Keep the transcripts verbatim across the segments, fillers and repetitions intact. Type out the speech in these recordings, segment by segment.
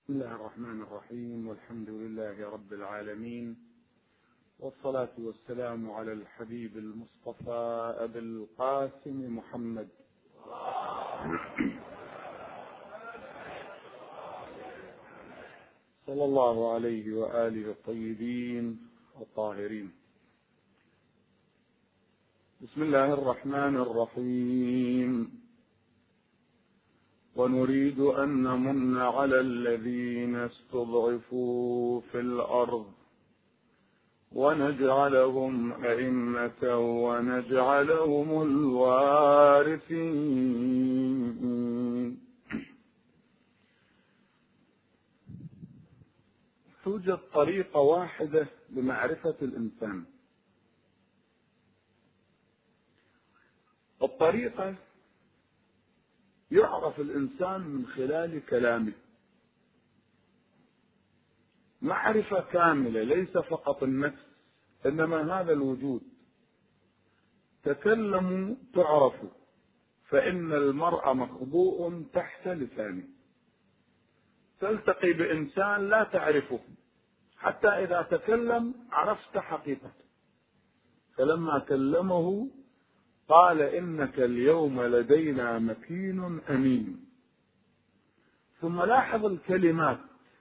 بسم الله الرحمن الرحيم، والحمد لله رب العالمين، والصلاة والسلام على الحبيب المصطفى أبي القاسم محمد صلى الله عليه وآله الطيبين الطاهرين. بسم الله الرحمن الرحيم. ونريد أن نمن على الذين استضعفوا في الأرض ونجعلهم أئمة ونجعلهم الوارثين. توجد طريقة واحدة لمعرفة الإنسان. الطريقة يعرف الإنسان من خلال كلامه، معرفة كاملة، ليس فقط النفس إنما هذا الوجود. تكلموا تعرفوا، فإن المرء مخبوء تحت لسانه. تلتقي بإنسان لا تعرفه، حتى إذا تكلم عرفت حقيقته. فلما كلمه قال: إنك اليوم لدينا مكين أمين. ثم لاحظ الكلمات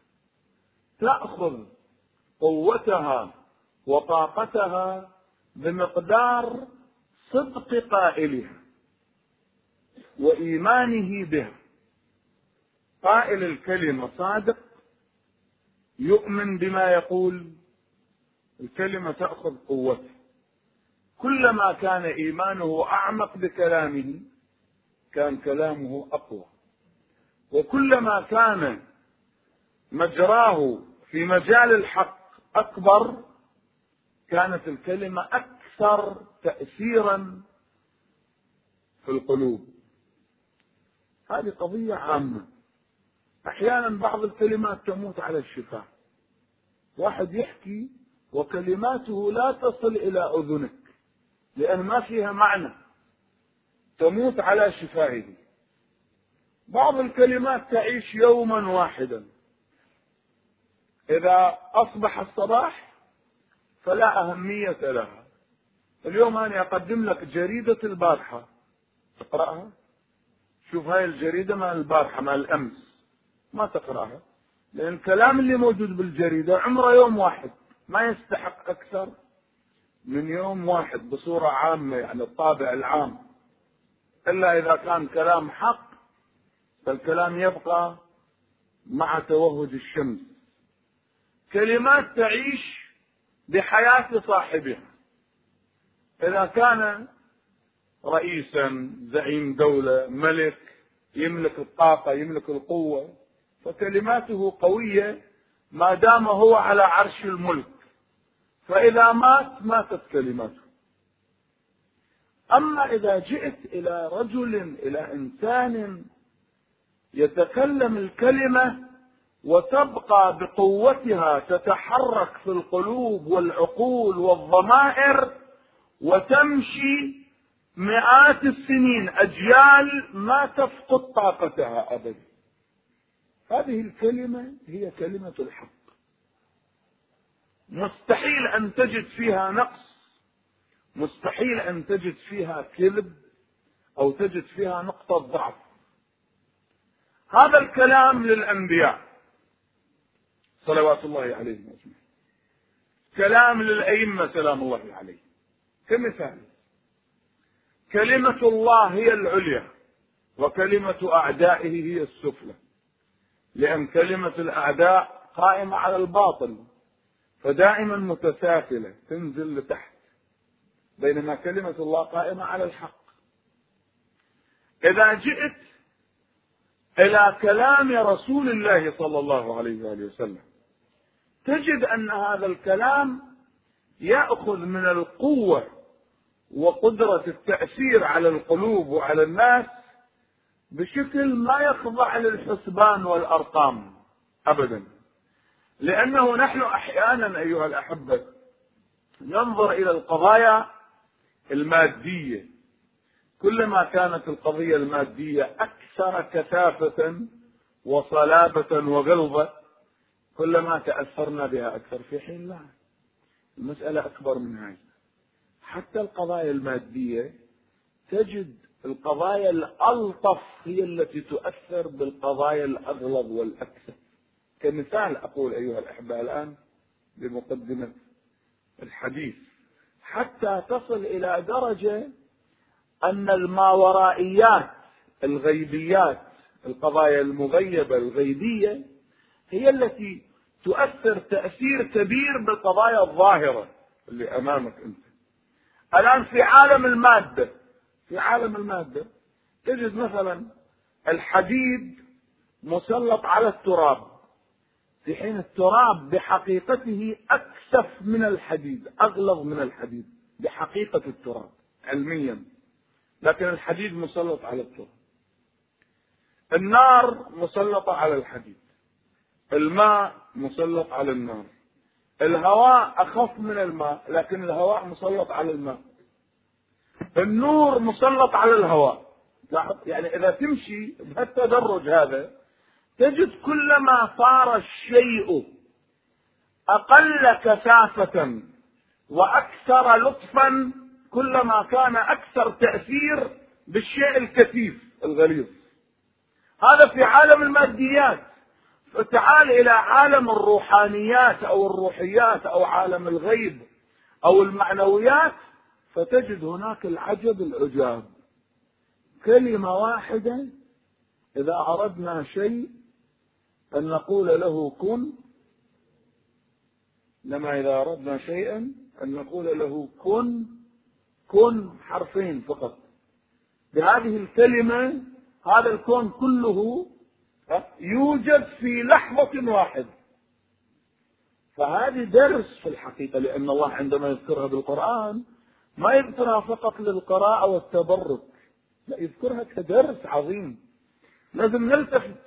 تأخذ قوتها وطاقتها بمقدار صدق قائلها وإيمانه بها. قائل الكلمة صادق، يؤمن بما يقول، الكلمة تأخذ قوتها. كلما كان إيمانه أعمق بكلامه كان كلامه أقوى، وكلما كان مجراه في مجال الحق أكبر كانت الكلمة أكثر تأثيرا في القلوب. هذه قضية عامة. أحيانا بعض الكلمات تموت على الشفاه، واحد يحكي وكلماته لا تصل إلى أذنك لأن ما فيها معنى، تموت على شفاهه. بعض الكلمات تعيش يوما واحدا، إذا أصبح الصباح فلا أهمية لها. اليوم أنا أقدم لك جريدة البارحة، تقرأها، شوف هاي الجريدة مال البارحة مال الأمس، ما تقرأها، لأن الكلام اللي موجود بالجريدة عمره يوم واحد، ما يستحق أكثر من يوم واحد بصورة عامة، يعني الطابع العام. إلا إذا كان كلام حق فالكلام يبقى مع توهج الشمس. كلمات تعيش بحياة صاحبها. إذا كان رئيسا، زعيم دولة، ملك، يملك الطاقة، يملك القوة، فكلماته قوية ما دام هو على عرش الملك. فإذا مات ماتت كلماته. أما إذا جئت إلى رجل، إلى إنسان يتكلم الكلمة وتبقى بقوتها تتحرك في القلوب والعقول والضمائر وتمشي مئات السنين، أجيال، ما تفقد طاقتها أبدا، هذه الكلمة هي كلمة الحق. مستحيل أن تجد فيها نقص، مستحيل أن تجد فيها كذب أو تجد فيها نقطة ضعف. هذا الكلام للأنبياء صلوات الله عليهم أجمعين، كلام للأئمة سلام الله عليهم. كمثال، كلمة الله هي العليا وكلمة أعدائه هي السفلى، لأن كلمة الأعداء قائمة على الباطل فدائما متسافلة تنزل لتحت، بينما كلمة الله قائمة على الحق. إذا جئت إلى كلام رسول الله صلى الله عليه وآله وسلم تجد أن هذا الكلام يأخذ من القوة وقدرة التأثير على القلوب وعلى الناس بشكل ما يخضع للحسبان والأرقام أبدا. لأنه نحن أحيانا أيها الأحبة ننظر إلى القضايا المادية، كلما كانت القضية المادية أكثر كثافة وصلابة وغلظة كلما تأثرنا بها أكثر، في حين لا، المسألة أكبر من هذا. حتى القضايا المادية تجد القضايا الألطف هي التي تؤثر بالقضايا الأغلظ والأكثر. كمثال أقول أيها الأحبة الآن بمقدمة الحديث، حتى تصل إلى درجة أن الماورائيات الغيبيات، القضايا المغيبة الغيبية، هي التي تؤثر تأثير كبير بالقضايا الظاهرة اللي أمامك أنت. الآن في عالم المادة، في عالم المادة تجد مثلا الحديد مسلط على التراب، في حين التراب بحقيقته أكثف من الحديد، أغلظ من الحديد بحقيقة التراب علميا، لكن الحديد مسلط على التراب. النار مسلطة على الحديد، الماء مسلط على النار، الهواء أخف من الماء لكن الهواء مسلط على الماء، النور مسلط على الهواء. يعني إذا تمشي بهالتدرج هذا تجد كلما صار الشيء أقل كثافة وأكثر لطفا كلما كان أكثر تأثير بالشيء الكثيف الغليظ. هذا في عالم الماديات. فتعال إلى عالم الروحانيات أو الروحيات أو عالم الغيب أو المعنويات فتجد هناك العجب العجاب. كلمة واحدة إذا أردنا شيء أن نقول له كن، لما إذا أردنا شيئا أن نقول له كن، كن حرفين فقط. بهذه الكلمة هذا الكون كله يوجد في لحظة واحدة. فهذه درس في الحقيقة، لأن الله عندما يذكرها بالقرآن ما يذكرها فقط للقراءة والتبرك، لا، يذكرها كدرس عظيم. لازم نلتفت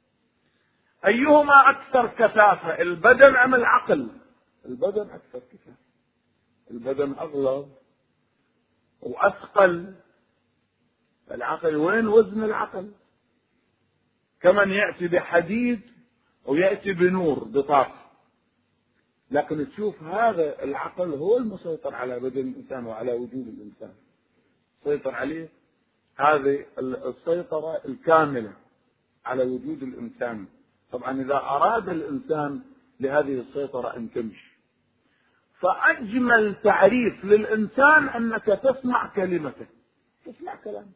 أيهما أكثر كثافة، البدن أم العقل؟ البدن أكثر كثافة، البدن أغلظ وأثقل. العقل وين وزن العقل؟ كمن يأتي بحديد ويأتي بنور بطاقة، لكن تشوف هذا العقل هو المسيطر على بدن الإنسان وعلى وجود الإنسان، سيطر عليه هذه السيطرة الكاملة على وجود الإنسان. طبعا إذا أراد الإنسان لهذه السيطرة أن تمشي. فأجمل تعريف للإنسان أنك تسمع كلمته، تسمع كلامه،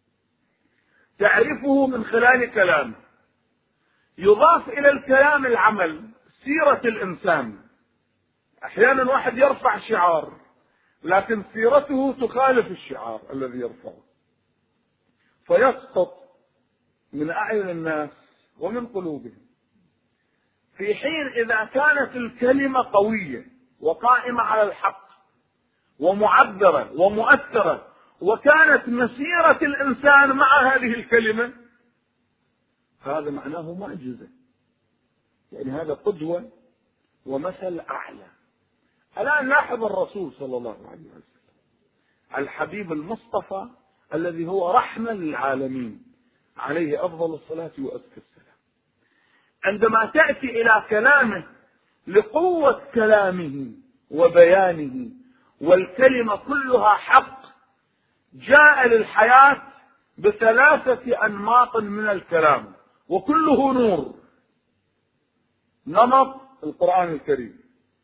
تعرفه من خلال كلامه. يضاف إلى الكلام العمل، سيرة الإنسان. أحيانا واحد يرفع شعار لكن سيرته تخالف الشعار الذي يرفعه، فيسقط من أعين الناس ومن قلوبهم. في حين إذا كانت الكلمة قوية وقائمة على الحق ومعبرة ومؤثرة، وكانت مسيرة الإنسان مع هذه الكلمة، هذا معناه معجزة. يعني هذا قدوة ومثل أعلى. الآن لاحظ الرسول صلى الله عليه وسلم الحبيب المصطفى الذي هو رحمة للعالمين، عليه أفضل الصلاة وأزكى السلام. عندما تأتي إلى كلامه لقوة كلامه وبيانه، والكلمة كلها حق، جاء للحياة بثلاثة أنماط من الكلام وكله نور. نمط القرآن الكريم،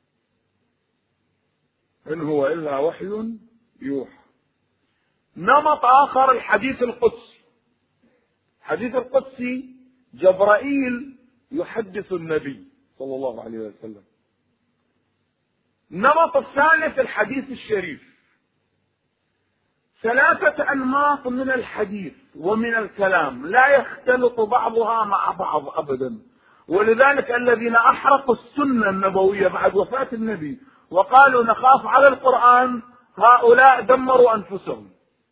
إن هو إلا وحي يوحى. نمط آخر الحديث القدسي، الحديث القدسي جبرائيل يحدث النبي صلى الله عليه وسلم. النمط الثالث الحديث الشريف. ثلاثة أنماط من الحديث ومن الكلام لا يختلط بعضها مع بعض أبدا. ولذلك الذين أحرقوا السنة النبوية بعد وفاة النبي وقالوا نخاف على القرآن، هؤلاء دمروا أنفسهم.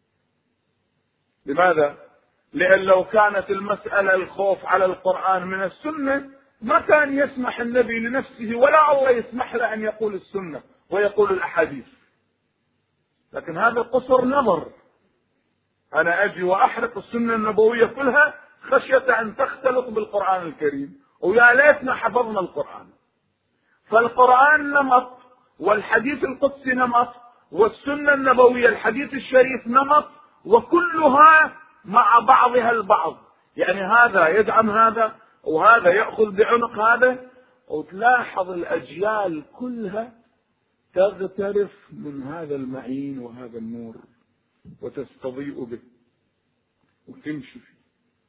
لماذا؟ لأن لو كانت المسألة الخوف على القرآن من السنة ما كان يسمح النبي لنفسه ولا الله يسمح له أن يقول السنة ويقول الأحاديث. لكن هذا قصر نظر، أنا أجي وأحرق السنة النبوية كلها خشية أن تختلط بالقرآن الكريم، ويا ليتنا حفظنا القرآن. فالقرآن نمط، والحديث القدسي نمط، والسنة النبوية الحديث الشريف نمط، وكلها مع بعضها البعض. يعني هذا يدعم هذا وهذا يأخذ بعنق هذا، وتلاحظ الأجيال كلها تغترف من هذا المعين وهذا النور وتستضيء به وتمشي فيه.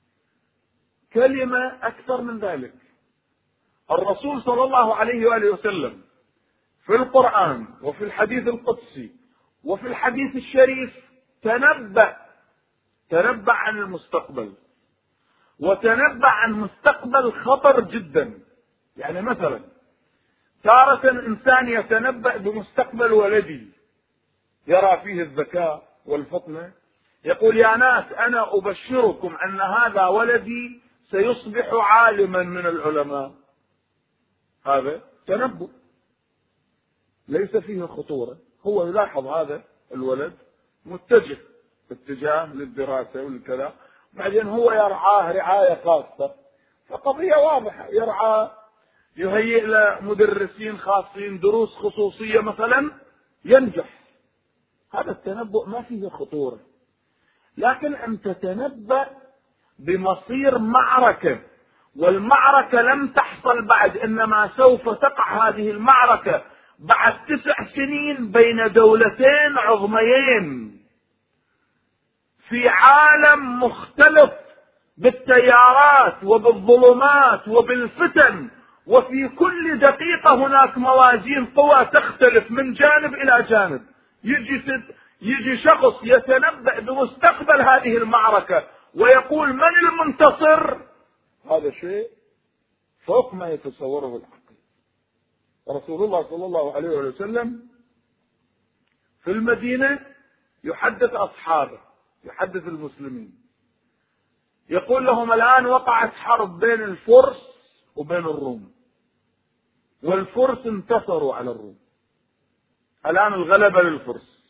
كلمة أكثر من ذلك، الرسول صلى الله عليه وآله وسلم في القرآن وفي الحديث القدسي وفي الحديث الشريف تنبأ تنبأ عن المستقبل، وتنبأ عن مستقبل خطر جدا. يعني مثلا تارة إنسان يتنبأ بمستقبل ولدي يرى فيه الذكاء والفطنة، يقول يا ناس أنا أبشركم أن هذا ولدي سيصبح عالما من العلماء. هذا تنبؤ ليس فيه خطورة، هو يلاحظ هذا الولد متجه اتجاه للدراسة والكذا، بعدين هو يرعاه رعاية خاصة، فقضية واضحة، يرعاه يهيئ له مدرسين خاصين دروس خصوصية مثلا ينجح. هذا التنبؤ ما فيه خطورة. لكن أن تتنبأ بمصير معركة، والمعركة لم تحصل بعد، إنما سوف تقع هذه المعركة بعد تسع سنين بين دولتين عظميين في عالم مختلف بالتيارات وبالظلمات وبالفتن، وفي كل دقيقة هناك موازين قوى تختلف من جانب إلى جانب. يجي يجي شخص يتنبأ بمستقبل هذه المعركة ويقول من المنتصر، هذا شيء فوق ما يتصوره العقل. رسول الله صلى الله عليه وسلم في المدينة يحدث أصحابه، يحدث المسلمين، يقول لهم الآن وقعت حرب بين الفرس وبين الروم، والفرس انتصروا على الروم، الآن الغلبة للفرس.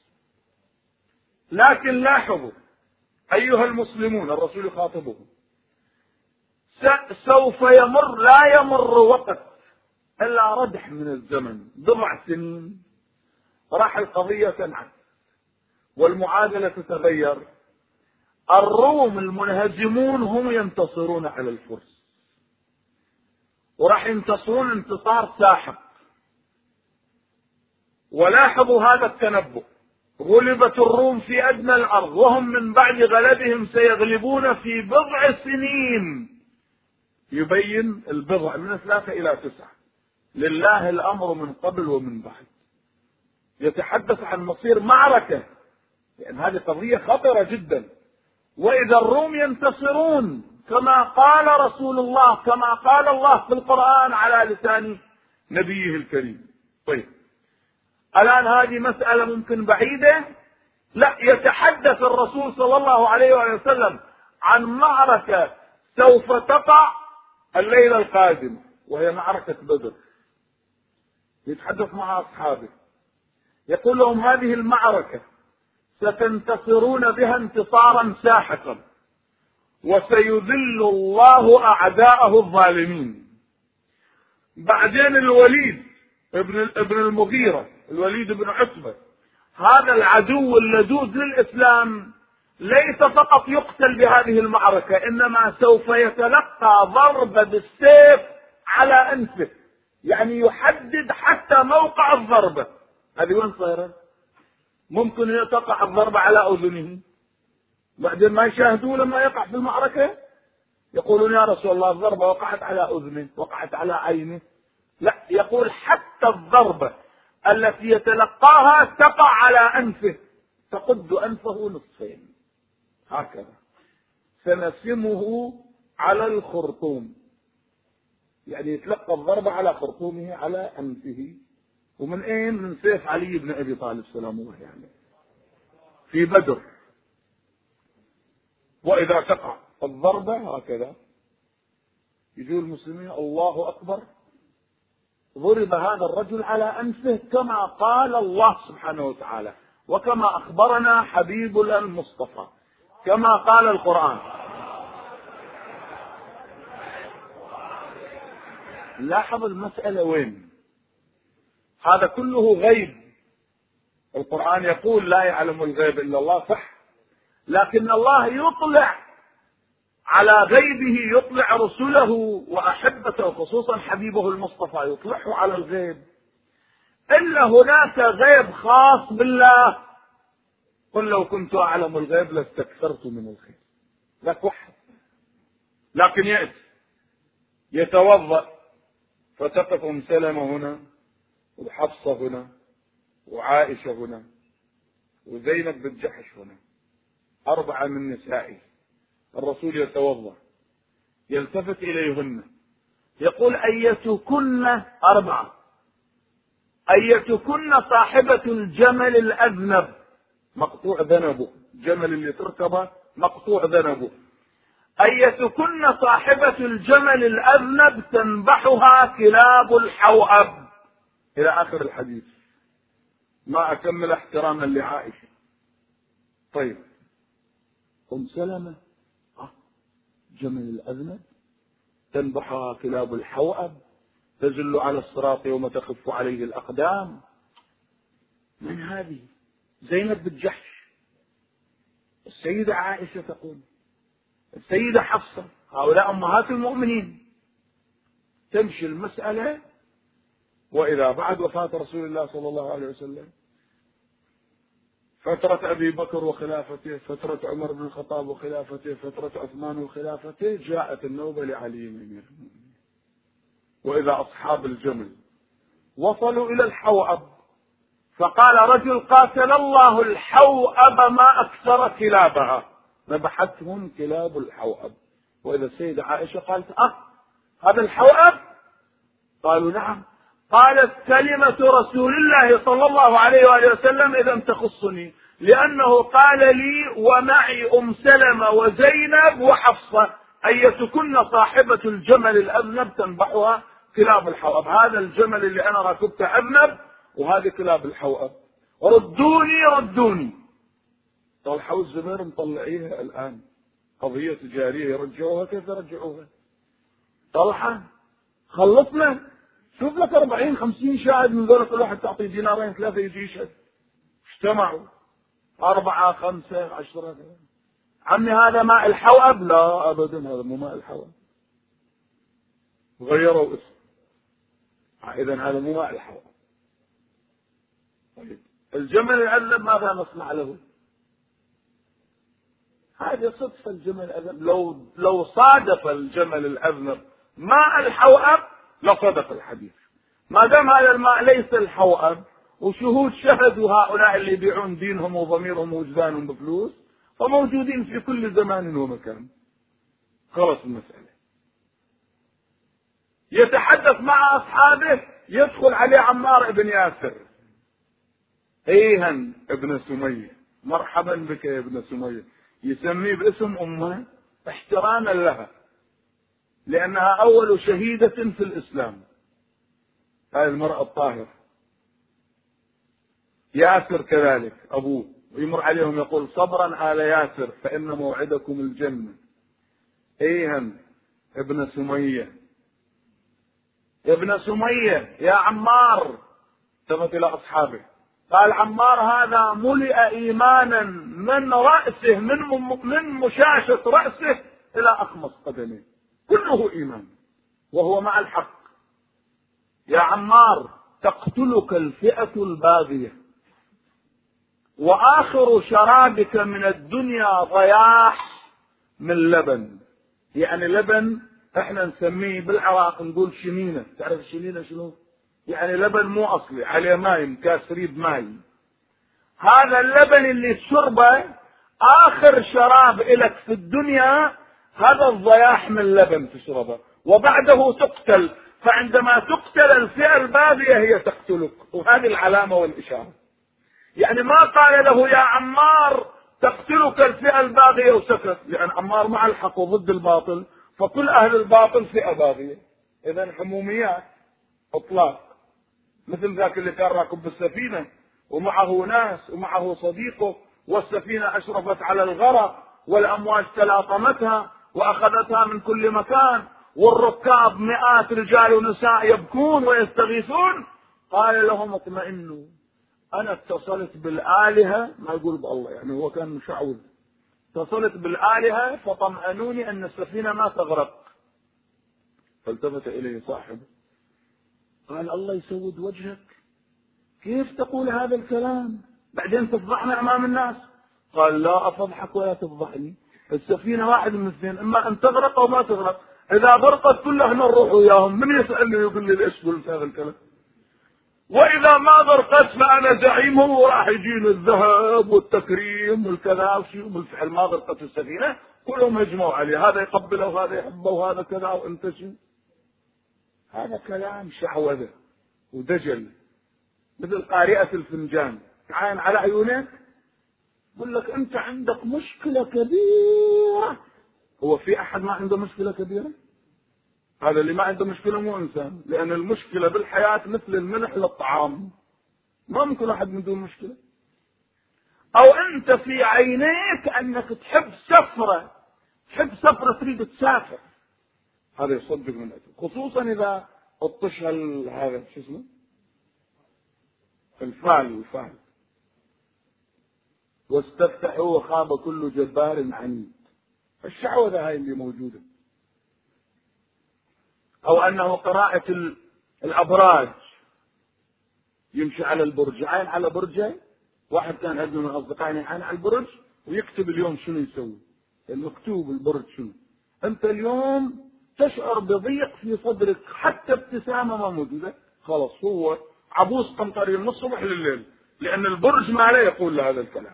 لكن لاحظوا أيها المسلمون، الرسول يخاطبهم، سوف يمر لا يمر وقت إلا ردح من الزمن، بضع سنين راح القضية تنعكس والمعادلة تتغير. الروم المنهزمون هم ينتصرون على الفرس، وراح ينتصرون انتصار ساحق. ولاحظوا هذا التنبؤ، غلبت الروم في أدنى الأرض وهم من بعد غلبهم سيغلبون في بضع سنين. يبين البضع من ثلاثة إلى تسعة، لله الأمر من قبل ومن بعد. يتحدث عن مصير معركة، لأن هذه قضية خطرة جدا. وإذا الروم ينتصرون كما قال رسول الله، كما قال الله في القرآن على لسان نبيه الكريم. طيب الآن هذه مسألة ممكن بعيدة، لا، يتحدث الرسول صلى الله عليه وسلم عن معركة سوف تقع الليلة القادمة، وهي معركة بدر. يتحدث مع أصحابه يقول لهم هذه المعركة ستنتصرون بها انتصارا ساحقا، وسيذل الله أعداءه الظالمين. بعدين الوليد ابن ابن المغيرة، الوليد بن عتبة، هذا العدو اللدود للإسلام، ليس فقط يقتل بهذه المعركة، إنما سوف يتلقى ضربة بالسيف على أنفه، يعني يحدد حتى موقع الضربة. هذه وين صايرة؟ ممكن تقع الضربة على أذنه، بعدين ما يشاهدوه لما يقع في المعركة، يقولون يا رسول الله الضربة وقعت على أذنه، وقعت على عينه. لا، يقول حتى الضربة التي يتلقاها تقع على أنفه، تقد أنفه نصفين هكذا. سنسمه على الخرطوم، يعني يتلقى الضربة على خرطومه على أنفه. ومن أين؟ من سيف علي بن أبي طالب سلام الله عليه يعني في بدر. وإذا تقع الضربة هكذا يجوا المسلمين الله أكبر، ضرب هذا الرجل على أنفه كما قال الله سبحانه وتعالى، وكما أخبرنا حبيبنا المصطفى، كما قال القرآن. لاحظ المسألة وين؟ هذا كله غيب. القرآن يقول لا يعلم الغيب إلا الله، صح، لكن الله يطلع على غيبه، يطلع رسله وأحبته، خصوصا حبيبه المصطفى يطلعه على الغيب. إلا هناك غيب خاص بالله، قل لو كنت أعلم الغيب لاستكثرت من الخير. لك واحد، لكن يأتي يتوضأ فتقف أم سلمة هنا وحفصة هنا وعائشة هنا وزينب بنت جحش هنا، أربعة من نسائه. الرسول يتوضأ يلتفت إليهن يقول أيتكن أربعة، أيتكن صاحبة الجمل الأذنب مقطوع ذنبه، الجمل اللي تركبه مقطوع ذنبه، أيتكن صاحبة الجمل الأذنب تنبحها كلاب الحوأب، إلى آخر الحديث. ما أكمل احتراما لعائشة. طيب أم سلمة آه. جمل الأذنب تنبحها كلاب الحوأب، تزل على الصراط يوم تخف عليه الأقدام. من هذه؟ زينب بنت جحش، السيدة عائشة تقول، السيدة حفصة، هؤلاء أمهات المؤمنين. تمشي المسألة، وإذا بعد وفاة رسول الله صلى الله عليه وسلم، فترة أبي بكر وخلافته، فترة عمر بن الخطاب وخلافته، فترة عثمان وخلافته، جاءت النوبة لعلي بن المؤمنين. وإذا أصحاب الجمل وصلوا إلى الحوأب، فقال رجل قاتل الله الحوأب ما أكثر كلابها، ذبحتهم كلاب الحوأب. وإذا السيدة عائشة قالت أه هذا الحوأب؟ قالوا نعم. قالت كلمة رسول الله صلى الله عليه وآله وسلم إذا تخصني، لأنه قال لي ومعي أم سلمة وزينب وحفصة أيتكن صاحبة الجمل الأذنب تنبحها كلاب الحوأب. هذا الجمل اللي أنا ركبته أذنب، وهذه كلاب الحوأب، ردوني ردوني. طلحة والزبير مطلعيها الآن قضية تجارية، يرجعوها كيف يرجعوها؟ طلحة خلصنا، شوف لك أربعين خمسين شاهد من ذلك، كل واحد تعطيه دينارين ثلاثة يجي يشهد. اجتمعوا أربعة خمسة عشرة. عمي هذا ماء الحوأب؟ لا أبدا هذا مو ماء الحوأب. غيروا اسم، إذن هذا مو ماء الحوأب. طيب الجمل الأذنب ماذا نصنع له؟ هذه صدفة. الجمل الأذنب لو لو صادف الجمل الأذنب ماء الحوأب لصدق الحديث. ما دام هذا الماء ليس الحوأب، وشهود شهدوا هؤلاء اللي يبيعون دينهم وضميرهم ووجدانهم بفلوس، وموجودين في كل زمان ومكان، خلص المسألة. يتحدث مع أصحابه، يدخل عليه عمار بن ياسر، ايهن ابن سمية، مرحبا بك يا ابن سمية، يسميه باسم امه احتراما لها، لانها اول شهيدة في الاسلام، هذه المرأة الطاهرة. ياسر كذلك ابوه، ويمر عليهم يقول صبرا آل ياسر فان موعدكم الجنة. ايهن ابن سمية، يا ابن سمية يا عمار، التفت الى اصحابه قال عمار هذا ملئ ايمانا من رأسه، من من مشاشة رأسه الى اقمص قدمه، كله ايمان وهو مع الحق. يا عمار تقتلك الفئة الباغية، واخر شرابك من الدنيا ضياح من لبن. يعني لبن احنا نسميه بالعراق نقول شنينة، تعرف الشنينة شنو؟ يعني لبن مو اصلي، عليه ماي مكاسرين ماي. هذا اللبن اللي تشربه اخر شراب الك في الدنيا، هذا الضياح من لبن تشربه، وبعده تقتل. فعندما تقتل الفئة الباغية هي تقتلك، وهذه العلامة والإشارة. يعني ما قال له يا عمار تقتلك الفئة الباغية وسكت، لأن عمار مع الحق وضد الباطل، فكل أهل الباطل فئة باغية. إذن حموميات اطلاق، مثل ذاك اللي كان راكب بالسفينة ومعه ناس ومعه صديقه، والسفينة أشرفت على الغرق والأمواج تلاطمتها وأخذتها من كل مكان، والركاب مئات رجال ونساء يبكون ويستغيثون، قال لهم اطمئنوا، أنا اتصلت بالآلهة، ما يقول بالله يعني هو كان مشعوذ، اتصلت بالآلهة فطمأنوني أن السفينة ما تغرق. فالتفت إليه صاحبه قال الله يسود وجهك، كيف تقول هذا الكلام بعدين تفضحنا أمام الناس؟ قال لا أفضحك ولا تفضحني، السفينة واحد من اثنين، إما أن تغرق أو ما تغرق، إذا غرقت كلنا نروح وياهم، من يسألني يقول لي ليش قلت هذا الكلام؟ وإذا ما غرقت فأنا زعيمهم وراح يجيني الذهب والتكريم والكذا وشيء، بالفعل ما غرقت السفينة كلهم هجموا عليه، هذا يقبله وهذا يحبه وهذا كذا وانت شو. هذا كلام شعوذة ودجل، مثل قارئة الفنجان تعاين على عيونك يقول لك أنت عندك مشكلة كبيرة. هو في أحد ما عنده مشكلة كبيرة؟ هذا اللي ما عنده مشكلة مو إنسان، لأن المشكلة بالحياة مثل الملح للطعام، ما ممكن أحد من دون مشكلة. أو أنت في عينيك أنك تحب سفرة، تحب سفرة تريد تسافر، هذا يصدق من أجل، خصوصا إذا اطش هذا شو اسمه الفال الفال واستفتحوا وخاب كل جبار عنيد، الشعوذة هاي اللي موجودة. أو أنه قراءة الأبراج، يمشي على البرج، عين على برجه، واحد كان عنده من أصدقائي عين على البرج ويكتب اليوم شنو يسوي، المكتوب البرج شنو. أنت اليوم تشعر بضيق في صدرك، حتى ابتسامة ما موجودة، خلاص هو عبوس قمطري من الصبح لليل، لأن البرج ما لا يقول هذا الكلام.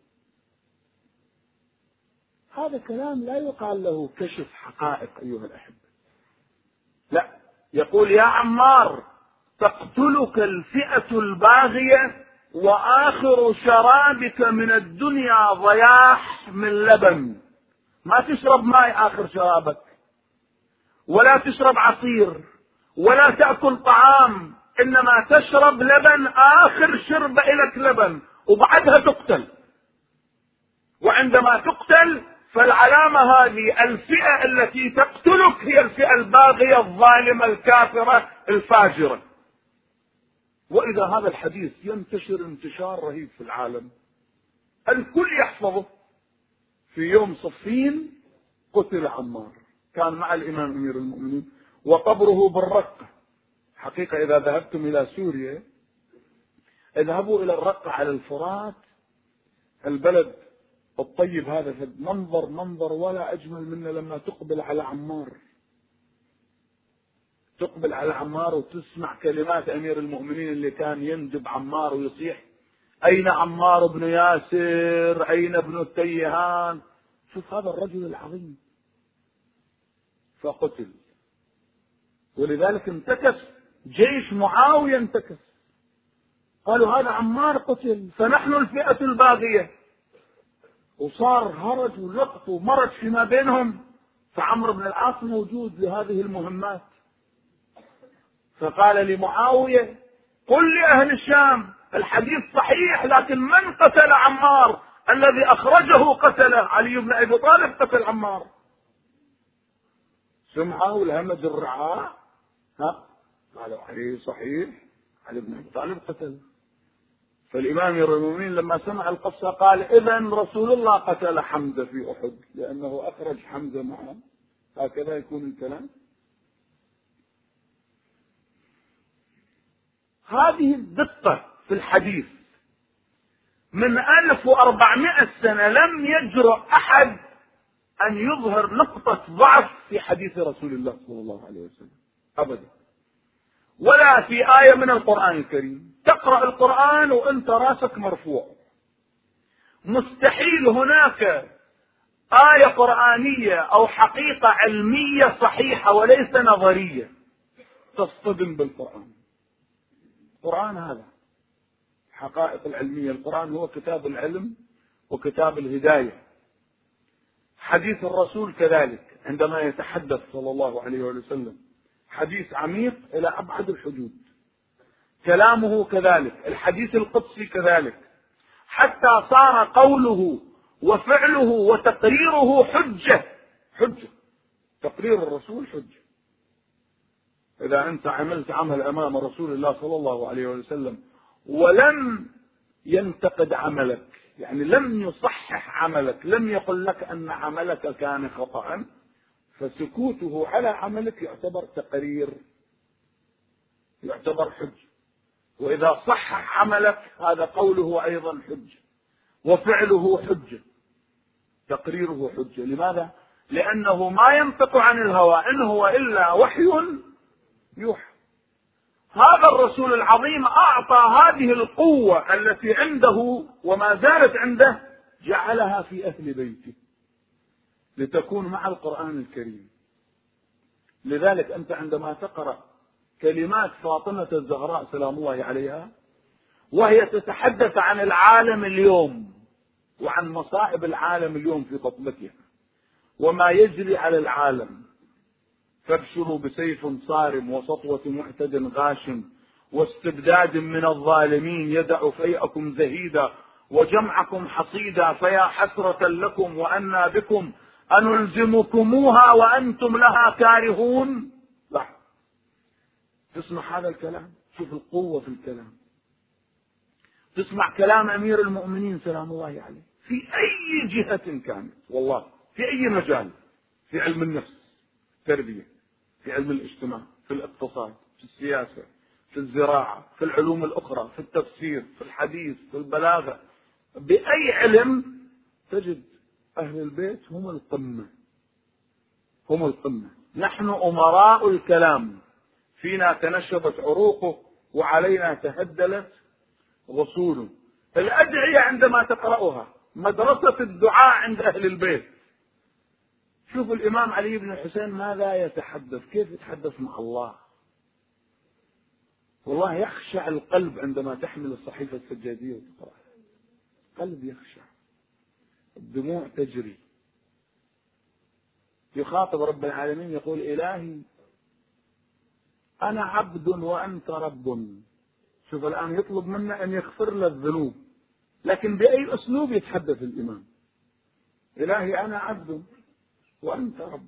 هذا كلام لا يقال له كشف حقائق أيها الأحبة، لا، يقول يا عمار تقتلك الفئة الباغية وآخر شرابك من الدنيا ضياح من لبن، ما تشرب ماء آخر شرابك، ولا تشرب عصير، ولا تأكل طعام، إنما تشرب لبن، آخر شرب إلك لبن، وبعدها تقتل. وعندما تقتل فالعلامة هذه، الفئة التي تقتلك هي الفئة الباغية الظالمة الكافرة الفاجرة. وإذا هذا الحديث ينتشر انتشار رهيب في العالم، الكل يحفظه. في يوم صفين قتل عمار، كان مع الإمام أمير المؤمنين، وقبره بالرقة. حقيقة إذا ذهبتم إلى سوريا اذهبوا إلى الرقة على الفرات، البلد الطيب هذا، منظر منظر ولا أجمل منه لما تقبل على عمار، تقبل على عمار وتسمع كلمات أمير المؤمنين اللي كان يندب عمار ويصيح أين عمار بن ياسر، أين ابن التيهان. شوف هذا الرجل العظيم، فقتل. ولذلك انتكس جيش معاوية، انتكس، قالوا هذا عمار قتل فنحن الفئة الباغية، وصار هرج ولقط ومرج فيما بينهم. فعمرو بن العاص موجود لهذه المهمات، فقال لمعاوية قل لأهل الشام الحديث صحيح، لكن من قتل عمار؟ الذي أخرجه قتله، علي بن أبي طالب قتل عمار. سمعه والهمج الرعاع، ها قالوا عليه صحيح، علي بن أبي طالب قتل. فالإمام أمير المؤمنين لما سمع القصة قال إذن رسول الله قتل حمزة في أحد، لأنه أخرج حمزة معه. هكذا يكون الكلام. هذه الدقة في الحديث من ألف وأربعمائة سنة لم يجرؤ أحد أن يظهر نقطة ضعف في حديث رسول الله صلى الله عليه وسلم أبدا، ولا في آية من القرآن الكريم. تقرأ القرآن وأنت راسك مرفوع، مستحيل هناك آية قرآنية أو حقيقة علمية صحيحة وليس نظرية تصطدم بالقرآن. القرآن هذا حقائق العلمية، القرآن هو كتاب العلم وكتاب الهداية. حديث الرسول كذلك عندما يتحدث صلى الله عليه وسلم حديث عميق إلى أبعد الحدود، كلامه كذلك، الحديث القدسي كذلك، حتى صار قوله وفعله وتقريره حجة. حجة تقرير الرسول حجة. إذا أنت عملت عمل أمام رسول الله صلى الله عليه وسلم ولم ينتقد عملك، يعني لم يصحح عملك، لم يقل لك أن عملك كان خطأ، فسكوته على عملك يعتبر تقرير، يعتبر حجة. وإذا صحح عملك هذا قوله أيضا حجة، وفعله حجة، تقريره حجة. لماذا؟ لأنه ما ينطق عن الهوى، إن هو إلا وحي يوحى. هذا الرسول العظيم أعطى هذه القوة التي عنده وما زالت عنده، جعلها في أهل بيته لتكون مع القرآن الكريم. لذلك أنت عندما تقرأ كلمات فاطمة الزهراء سلام الله عليها وهي تتحدث عن العالم اليوم وعن مصائب العالم اليوم في خطبتها وما يجري على العالم، فابشروا بسيف صارم وسطوة معتد غاشم واستبداد من الظالمين يدع فيئكم زهيدا وجمعكم حصيدا فيا حسرة لكم وأنا بكم أنلزمكموها وأنتم لها كارهون. لا تسمع هذا الكلام، شوف القوة في الكلام. تسمع كلام أمير المؤمنين سلام الله عليه في أي جهة كانت، والله في أي مجال، في علم النفس، التربية، في علم الاجتماع، في الاقتصاد، في السياسة، في الزراعة، في العلوم الأخرى، في التفسير، في الحديث، في البلاغة، بأي علم تجد أهل البيت هم القمة، هم القمة. نحن أمراء الكلام، فينا تنشبت عروقه وعلينا تهدلت غصونه. الأدعية عندما تقرأها مدرسة الدعاء عند أهل البيت. شوف الإمام علي بن الحسين ماذا يتحدث، كيف يتحدث مع الله. والله يخشع القلب عندما تحمل الصحيفة السجادية وتقرأ، قلب يخشع، الدموع تجري. يخاطب رب العالمين يقول إلهي أنا عبد وأنت رب. شوف الآن يطلب منا أن يغفر له الذنوب، لكن بأي أسلوب يتحدث الإمام؟ إلهي أنا عبد وأنت رب،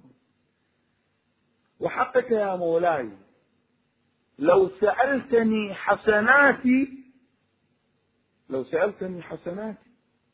وحقك يا مولاي لو سألتني حسناتي لو سألتني حسناتي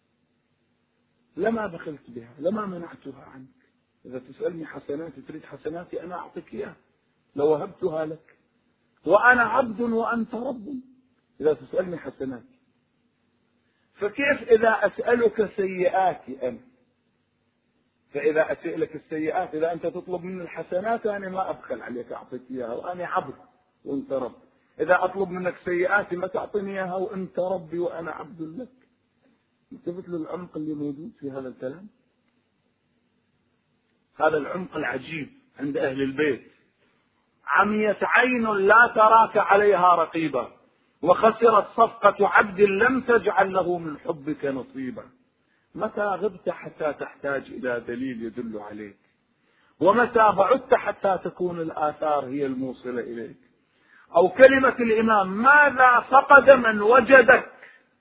لما بخلت بها، لما منعتها عنك. إذا تسألني حسناتي، تريد حسناتي، أنا أعطيك إياها لو وهبتها لك. وأنا عبد وأنت رب إذا تسألني حسناتي. فكيف إذا أسألك سيئاتي أنا؟ فإذا أسألك السيئات، إذا أنت تطلب مني الحسنات أنا ما أبخل عليك أعطيك إياها وأنا عبد وأنت رب. إذا أطلب منك سيئاتي ما تعطيني إياها وأنت ربي وأنا عبد لك. انتبهت للعمق اللي موجود في هذا الكلام، هذا العمق العجيب عند أهل البيت. عميت عين لا تراك عليها رقيبا، وخسرت صفقة عبد لم تجعل له من حبك نصيبا. متى غبت حتى تحتاج إلى دليل يدل عليك، ومتى بعدت حتى تكون الآثار هي الموصلة إليك. أو كلمة الإمام ماذا فقد من وجدك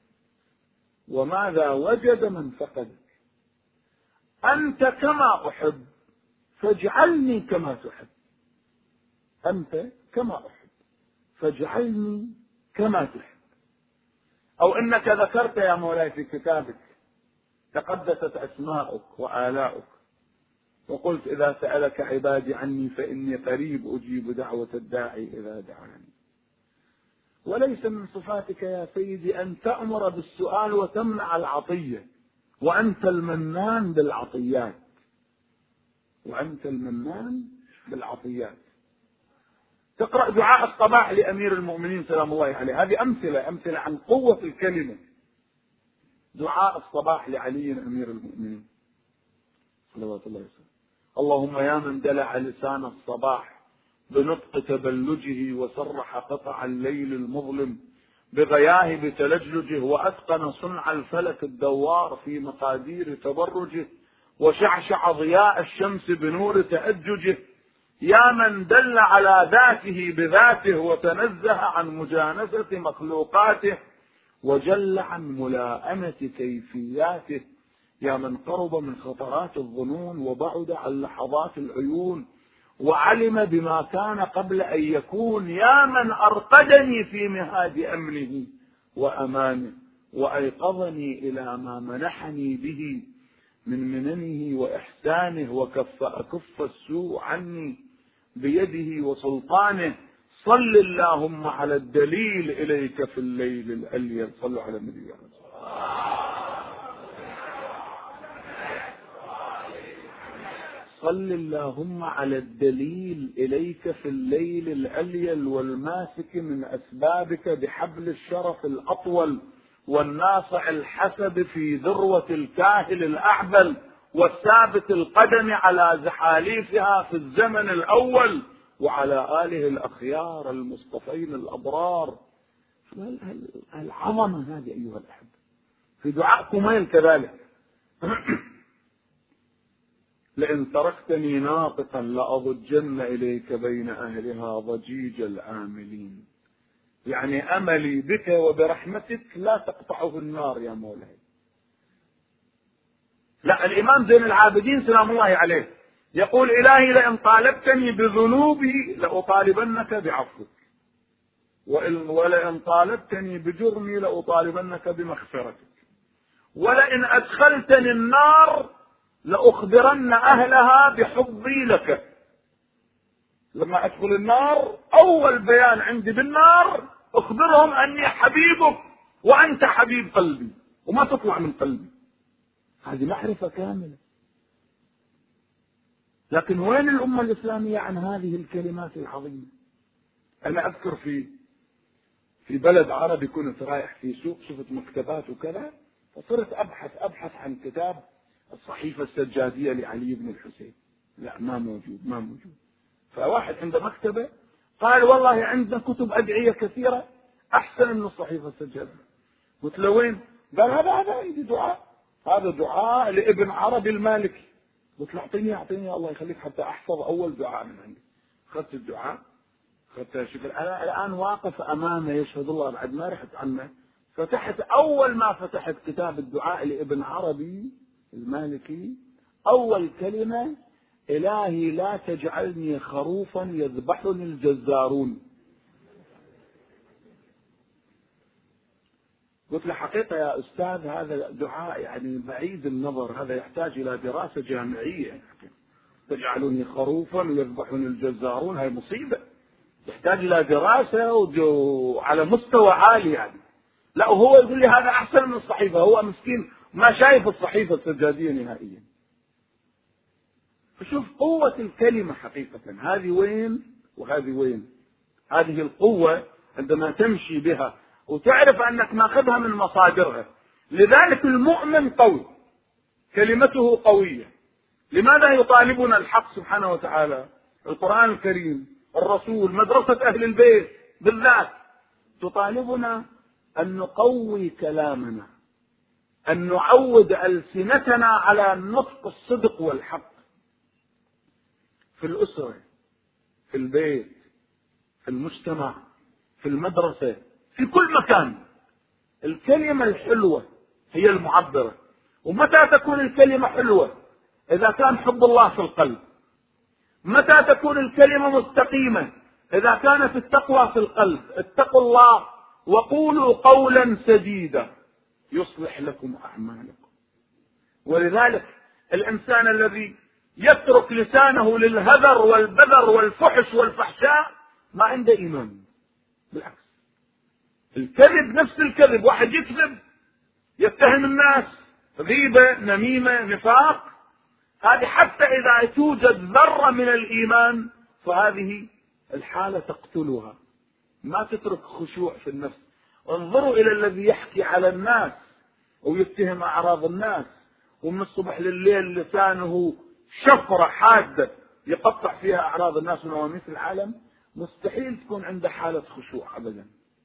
وماذا وجد من فقدك. أنت كما أحب فاجعلني كما تحب، أنت كما أحب فاجعلني كما تحب. أو إنك ذكرت يا مولاي في كتابك تقدست أسماؤك وآلاؤك وقلت إذا سألك عبادي عني فإني قريب أجيب دعوة الداعي إذا دعاني. وليس من صفاتك يا سيدي أن تأمر بالسؤال وتمنع العطية، وأنت المنان بالعطيات، وأنت المنان بالعطيات. تقرأ دعاء الصباح لأمير المؤمنين سلام الله عليه، هذه أمثلة أمثلة عن قوة الكلمة. دعاء الصباح لعلي أمير المؤمنين صلوات الله وسلم: اللهم يا من دلع لسان الصباح بنطق تبلجه وسرح قطع الليل المظلم بغياهب تلجلجه، وأتقن صنع الفلك الدوار في مقادير تبرجه، وشعشع ضياء الشمس بنور تأججه. يا من دل على ذاته بذاته وتنزه عن مجانسة مخلوقاته وجل عن ملائمة كيفياته. يا من قرب من خطرات الظنون وبعد عن لحظات العيون وعلم بما كان قبل أن يكون، يا من أرقدني في مهاد أمنه وأمانه وأيقظني إلى ما منحني به من مننه وإحسانه، وكف أكف السوء عني بيده وسلطانه. صل اللهم على الدليل إليك في الليل الأليل. صلوا على النبي عليه صل اللهم على الدليل إليك في الليل الأليل، والماسك من أسبابك بحبل الشرف الأطول، والناصع الحسب في ذروة الكاهل الأعبل، والثابت القدم على زحاليفها في الزمن الأول، وعلى آله الأخيار المصطفين الأبرار. العظمة هذه أيها الأحبة في دعاء كميل كذلك. لئن تركتني ناطقا لأضجن إليك بين أهلها ضجيج العاملين. يعني أملي بك وبرحمتك لا تقطعه النار يا مولاي. لا، الإمام زين العابدين سلام الله عليه يقول: إلهي لئن طالبتني بذنوبي لأطالبنك بعفوك، ولئن طالبتني بجرمي لأطالبنك بمغفرتك، ولئن أدخلتني النار لأخبرن أهلها بحبي لك. لما أدخل النار أول بيان عندي بالنار أخبرهم أني حبيبك وأنت حبيب قلبي، وما تطلع من قلبي. هذه معرفة كاملة. لكن وين الأمة الإسلامية عن هذه الكلمات العظيمة؟ أنا أذكر في في بلد عربي كنت رايح في سوق، شفت مكتبات وكذا، فصرت أبحث أبحث عن كتاب الصحيفة السجادية لعلي بن الحسين. لا، ما موجود ما موجود. فواحد عند مكتبة قال: والله عندنا كتب أدعية كثيرة أحسن من الصحيفة السجادية. قلت له: وين؟ قال: هذا هذا عندي دعاء، هذا دعاء لابن عربي المالكي. قلت له: أعطيني أعطيني الله يخليك حتى أحفظ أول دعاء من عندي. أخذت الدعاء، أخذت شكل. أنا الآن واقف أمامه يشهد الله بعد ما رحت عنه. فتحت، أول ما فتحت كتاب الدعاء لابن عربي المالكي، أول كلمة: إلهي لا تجعلني خروفا يذبحني الجزارون. قلت له: حقيقة يا أستاذ هذا دعاء يعني بعيد النظر، هذا يحتاج إلى دراسة جامعية. تجعلني خروفا ويذبحني الجزارون، هاي مصيبة تحتاج إلى دراسة وعلى مستوى عالي يعني. لا، وهو يقول لي هذا أحسن من الصحيفة. هو مسكين ما شايف الصحيفة السجادية نهائيا. فشوف قوة الكلمة حقيقة، هذه وين وهذه وين. هذه القوة عندما تمشي بها وتعرف أنك ماخذها من مصادرها. لذلك المؤمن قوي، كلمته قوية. لماذا يطالبنا الحق سبحانه وتعالى؟ القرآن الكريم، الرسول، مدرسة أهل البيت بالذات تطالبنا أن نقوي كلامنا، أن نعود ألسنتنا على النطق الصدق والحق في الأسرة، في البيت، في المجتمع، في المدرسة، في كل مكان. الكلمة الحلوة هي المعبرة. ومتى تكون الكلمة حلوة؟ إذا كان حب الله في القلب. متى تكون الكلمة مستقيمة؟ إذا كانت التقوى في القلب. اتقوا الله وقولوا قولا سديدا يصلح لكم أعمالكم. ولذلك الإنسان الذي يترك لسانه للهذر والبذر والفحش والفحشاء ما عنده إيمان. بالعكس، الكذب نفس الكذب. واحد يكذب يتهم الناس، غيبة، نميمة، نفاق، هذه حتى إذا توجد ذرة من الإيمان فهذه الحالة تقتلها. ما تترك خشوع في النفس. انظروا إلى الذي يحكي على الناس ويتهم أعراض الناس، ومن الصبح لليل لسانه شفرة حادة يقطع فيها أعراض الناس ونواميس العالم. مستحيل تكون عنده حالة خشوع أبدا،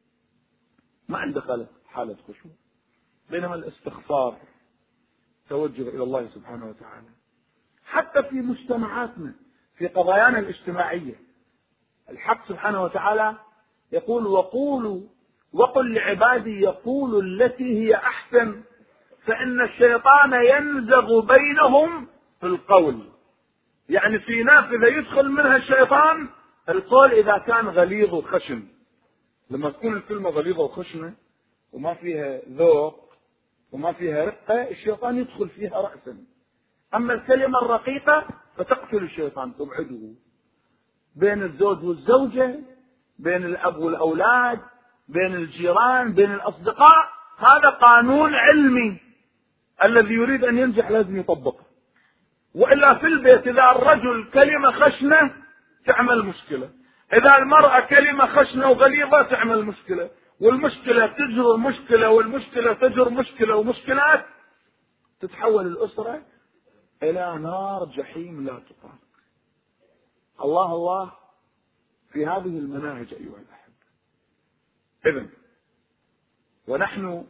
ما عنده حالة خشوع. بينما الاستغفار، توجه إلى الله سبحانه وتعالى، حتى في مجتمعاتنا في قضايانا الاجتماعية. الحق سبحانه وتعالى يقول: وقولوا وقل لعبادي يقولوا التي هي أحسن فإن الشيطان ينزغ بينهم في القول. يعني في نافذة يدخل منها الشيطان. القول إذا كان غليظ وخشن، لما تكون الكلمة غليظة وخشنة وما فيها ذوق وما فيها رقة، الشيطان يدخل فيها رأسا. أما الكلمة الرقيقة فتقتل الشيطان، تبعده. بين الزوج والزوجة، بين الأب والأولاد، بين الجيران، بين الأصدقاء، هذا قانون علمي الذي يريد أن ينجح لازم يطبقه. وإلا في البيت إذا الرجل كلمة خشنة تعمل مشكلة، إذا المرأة كلمة خشنة وغليظة تعمل مشكلة، والمشكلة تجر مشكلة، والمشكلة تجر مشكلة، ومشكلات تتحول الأسرة إلى نار جحيم لا تطاق. الله الله في هذه المناهج أيها الأحبة. إذن ونحن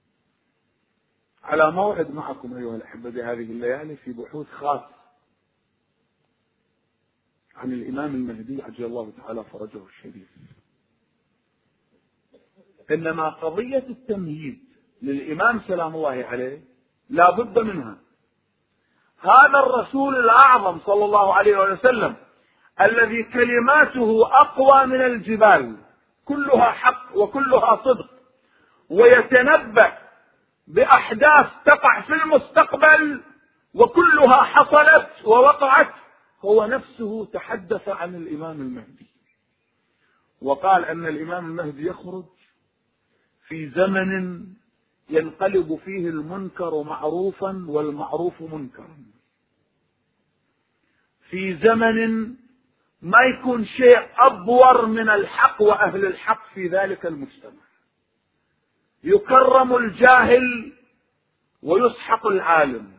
على موعد معكم أيها الأحبة بهذه الليالي في بحوث خاصة عن الإمام المهدي عجل الله تعالى فرجه الشريف. إنما قضية التمهيد للإمام سلام الله عليه لا بد منها. هذا الرسول الأعظم صلى الله عليه وسلم الذي كلماته أقوى من الجبال، كلها حق وكلها صدق، ويتنبأ بأحداث تقع في المستقبل وكلها حصلت ووقعت، هو نفسه تحدث عن الإمام المهدي وقال أن الإمام المهدي يخرج في زمن ينقلب فيه المنكر معروفا والمعروف منكرا، في زمن ما يكون شيء أبور من الحق وأهل الحق في ذلك المجتمع، يكرم الجاهل ويسحق العالم،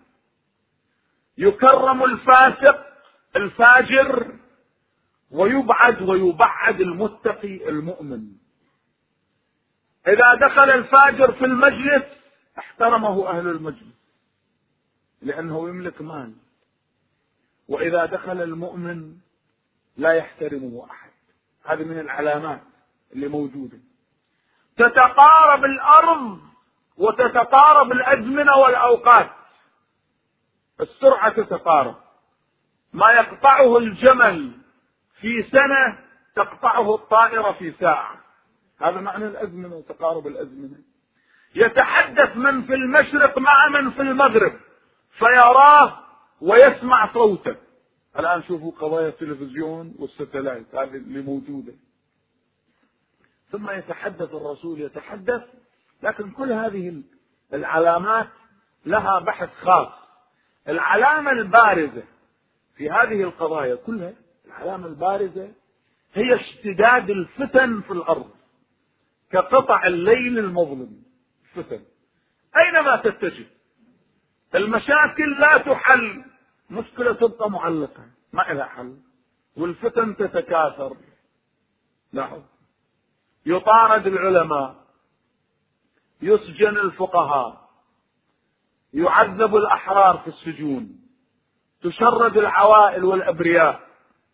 يكرم الفاسق الفاجر ويبعد ويبعد المتقي المؤمن. إذا دخل الفاجر في المجلس احترمه أهل المجلس لأنه يملك مال، وإذا دخل المؤمن لا يحترمه أحد. هذه من العلامات اللي موجودة. تتقارب الأرض وتتقارب الأزمنة والأوقات، السرعة تتقارب، ما يقطعه الجمل في سنة تقطعه الطائرة في ساعة. هذا معنى الأزمنة وتقارب الأزمنة. يتحدث من في المشرق مع من في المغرب فيراه ويسمع صوته. الآن شوفوا قضايا التلفزيون والستلايت هذه اللي موجودة. ثم يتحدث الرسول يتحدث، لكن كل هذه العلامات لها بحث خاص. العلامة البارزة في هذه القضايا كلها، العلامة البارزة هي اشتداد الفتن في الأرض كقطع الليل المظلم. فتن أينما تتجه، المشاكل لا تحل، مشكلة تبقى معلقة ما لها حل، والفتن تتكاثر. لاحظ، يطارد العلماء، يسجن الفقهاء، يعذب الأحرار في السجون، تشرد العوائل والأبرياء،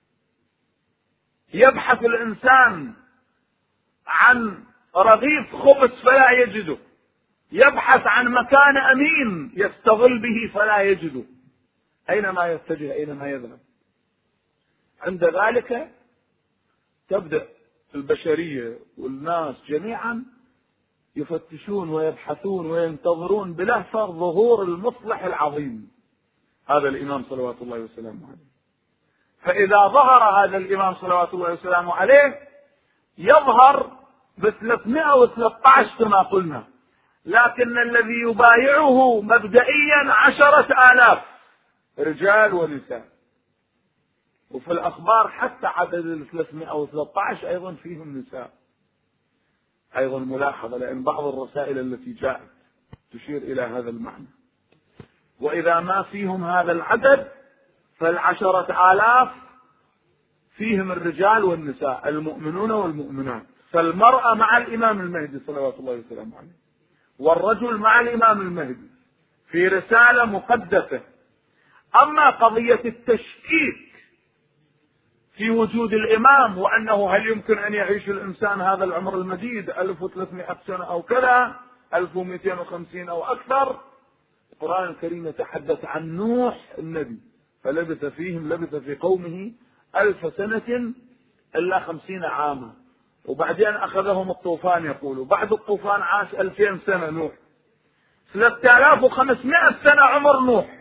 يبحث الإنسان عن رغيف خبز فلا يجده، يبحث عن مكان أمين يستظل به فلا يجده. أينما يتجه أينما يذهب. عند ذلك تبدأ البشرية والناس جميعا يفتشون ويبحثون وينتظرون بلهفة ظهور المصلح العظيم، هذا الإمام صلوات الله وسلامه عليه. فإذا ظهر هذا الإمام صلوات الله وسلامه عليه يظهر ب ثلاثمائة وثلاثة عشر كما قلنا، لكن الذي يبايعه مبدئيا عشرة آلاف رجال ونساء. وفي الأخبار حتى عدد ال ثلاثمائة وثلاثة عشر أيضا فيهم نساء، أيضا ملاحظة، لأن بعض الرسائل التي جاءت تشير إلى هذا المعنى. وإذا ما فيهم هذا العدد فالعشرة آلاف فيهم الرجال والنساء المؤمنون والمؤمنات. فالمرأة مع الإمام المهدي صلوات الله وسلامه عليه، والرجل مع الإمام المهدي في رسالة مقدسة. أما قضية التشكيك في وجود الإمام وأنه هل يمكن أن يعيش الإنسان هذا العمر المديد ألف وثلاثمائة سنة أو كذا، ألف ومئتين وخمسين أو أكثر، القرآن الكريم يتحدث عن نوح النبي فلبث فيهم لبث في قومه ألف سنة إلا خمسين عاما. وبعدين أخذهم الطوفان، يقولوا بعد الطوفان عاش ألفين سنة نوح، ثلاثة آلاف وخمسمائة سنة عمر نوح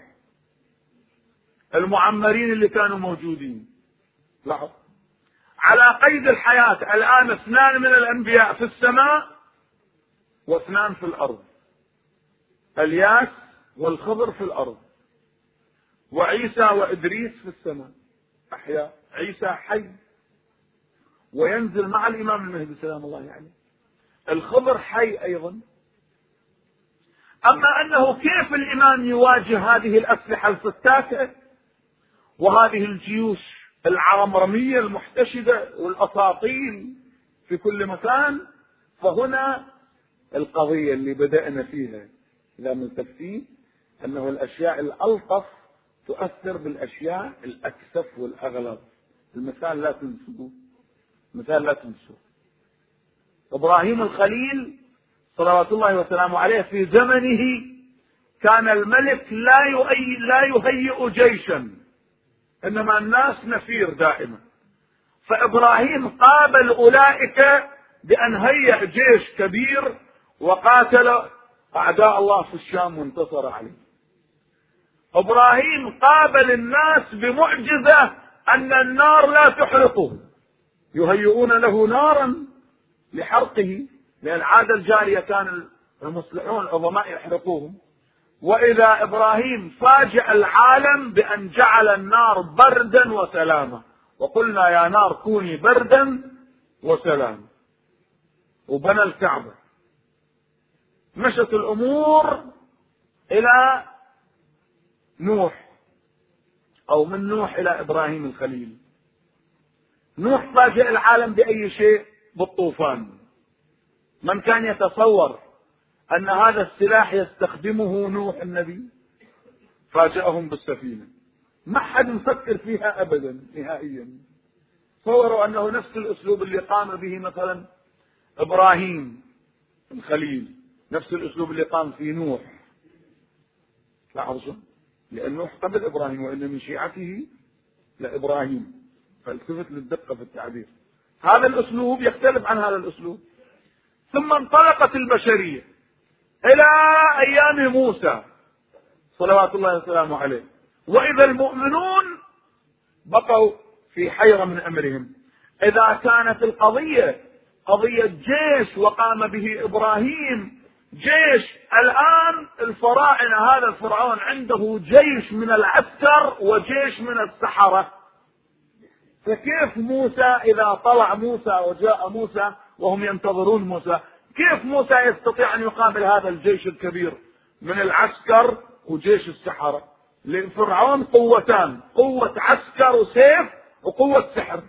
المعمرين اللي كانوا موجودين. لاحظ، على قيد الحياة الآن اثنان من الأنبياء في السماء واثنان في الأرض، الياس والخضر في الأرض، وعيسى وإدريس في السماء أحياء. عيسى حي وينزل مع الإمام المهدي سلام الله عليه، الخضر حي أيضا. أما أنه كيف الإمام يواجه هذه الأسلحة الفتاكة وهذه الجيوش العرمرمية المحتشدة والأساطيل في كل مكان، فهنا القضية اللي بدأنا فيها إذا من تفسير أنه الأشياء الألطف تؤثر بالأشياء الأكثف والأغلب. المثال لا تنسوه، مثال لا تنسوه. إبراهيم الخليل صلوات الله وسلامه عليه في زمنه كان الملك لا يهيئ لا يهيئ جيشا، إنما الناس نفير دائما. فإبراهيم قابل أولئك بأن هيئ جيش كبير وقاتل أعداء الله في الشام وانتصر عليه. إبراهيم قابل الناس بمعجزة أن النار لا تحرقه، يهيئون له نارا لحرقه، لأن العادة الجارية كان المصلحون العظماء يحرقوهم. وإذا إبراهيم فاجأ العالم بأن جعل النار بردا وسلاما، وقلنا يا نار كوني بردا وسلاما، وبنى الكعبة. مشت الأمور إلى نوح، أو من نوح إلى إبراهيم الخليل. نوح فاجأ العالم بأي شيء؟ بالطوفان. من كان يتصور أن هذا السلاح يستخدمه نوح النبي؟ فاجأهم بالسفينة، ما حد مفكر فيها أبدا نهائيا. تصوروا أنه نفس الأسلوب اللي قام به مثلا إبراهيم الخليل، نفس الأسلوب اللي قام فيه نوح. لاحظوا، لأن نوح قبل إبراهيم، وإن من شيعته لإبراهيم، فالتفت للدقة في التعبير. هذا الأسلوب يختلف عن هذا الأسلوب. ثم انطلقت البشرية إلى أيام موسى صلوات الله وسلامه عليه، وإذا المؤمنون بقوا في حيرة من أمرهم. إذا كانت القضية قضية جيش وقام به إبراهيم جيش، الآن الفراعنة هذا الفرعون عنده جيش من العسكر وجيش من السحرة. فكيف موسى إذا طلع موسى وجاء موسى وهم ينتظرون موسى، كيف موسى يستطيع أن يقابل هذا الجيش الكبير من العسكر وجيش السحرة؟ لفرعون قوتان، قوة عسكر وسيف وقوة سحر.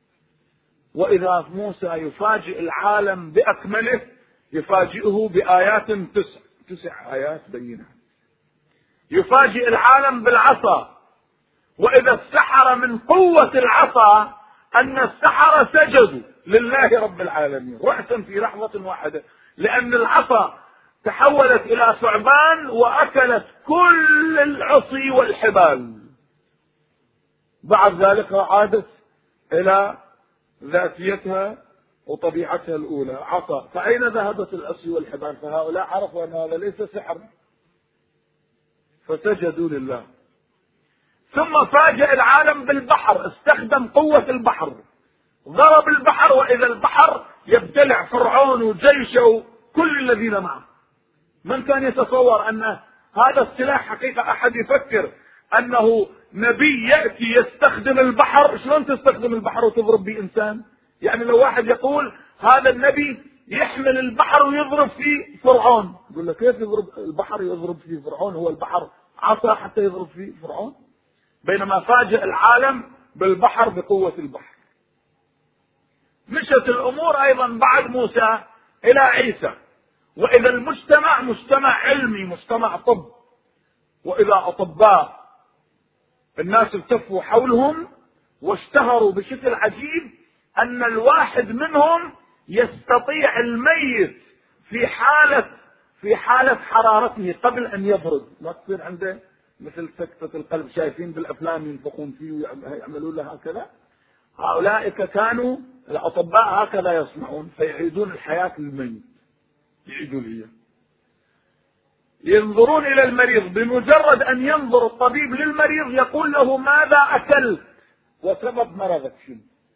وإذا موسى يفاجئ العالم بأكمله، يفاجئه بآيات تسع تسع آيات بينة، يفاجئ العالم بالعصا. وإذا السحرة من قوة العصا أن السحرة سجدوا لله رب العالمين رأسا في لحظة واحدة، لأن العصا تحولت إلى ثعبان وأكلت كل العصي والحبال. بعد ذلك عادت إلى ذاتيتها وطبيعتها الأولى عصا. فأين ذهبت العصي والحبال؟ فهؤلاء عرفوا أن هذا ليس سحر فسجدوا لله. ثم فاجأ العالم بالبحر، استخدم قوة البحر، ضرب البحر، وإذا البحر يبتلع فرعون وجيشه كل الذين معه. من كان يتصور أن هذا السلاح حقيقة؟ أحد يفكر أنه نبي يأتي يستخدم البحر؟ شلون تستخدم البحر وتضرب به إنسان؟ يعني لو واحد يقول هذا النبي يحمل البحر ويضرب فيه فرعون، يقول لك كيف يضرب البحر يضرب فيه فرعون؟ هو البحر عصا حتى يضرب فيه فرعون؟ بينما فاجأ العالم بالبحر بقوة البحر. مشت الأمور أيضا بعد موسى إلى عيسى، وإذا المجتمع مجتمع علمي، مجتمع طب، وإذا أطباء الناس التفوا حولهم واشتهروا بشكل عجيب أن الواحد منهم يستطيع الميت في حالة في حالة حرارته قبل أن يبرد، ما تصير عنده مثل سكتة القلب، شايفين بالأفلام ينفخون فيه ويعملون له هكذا. هؤلاء كانوا الأطباء هكذا يصنعون، فيعيدون الحياة للميت، يعيدوا لي ينظرون إلى المريض. بمجرد أن ينظر الطبيب للمريض يقول له ماذا أكلت وسبب مرضك شنو.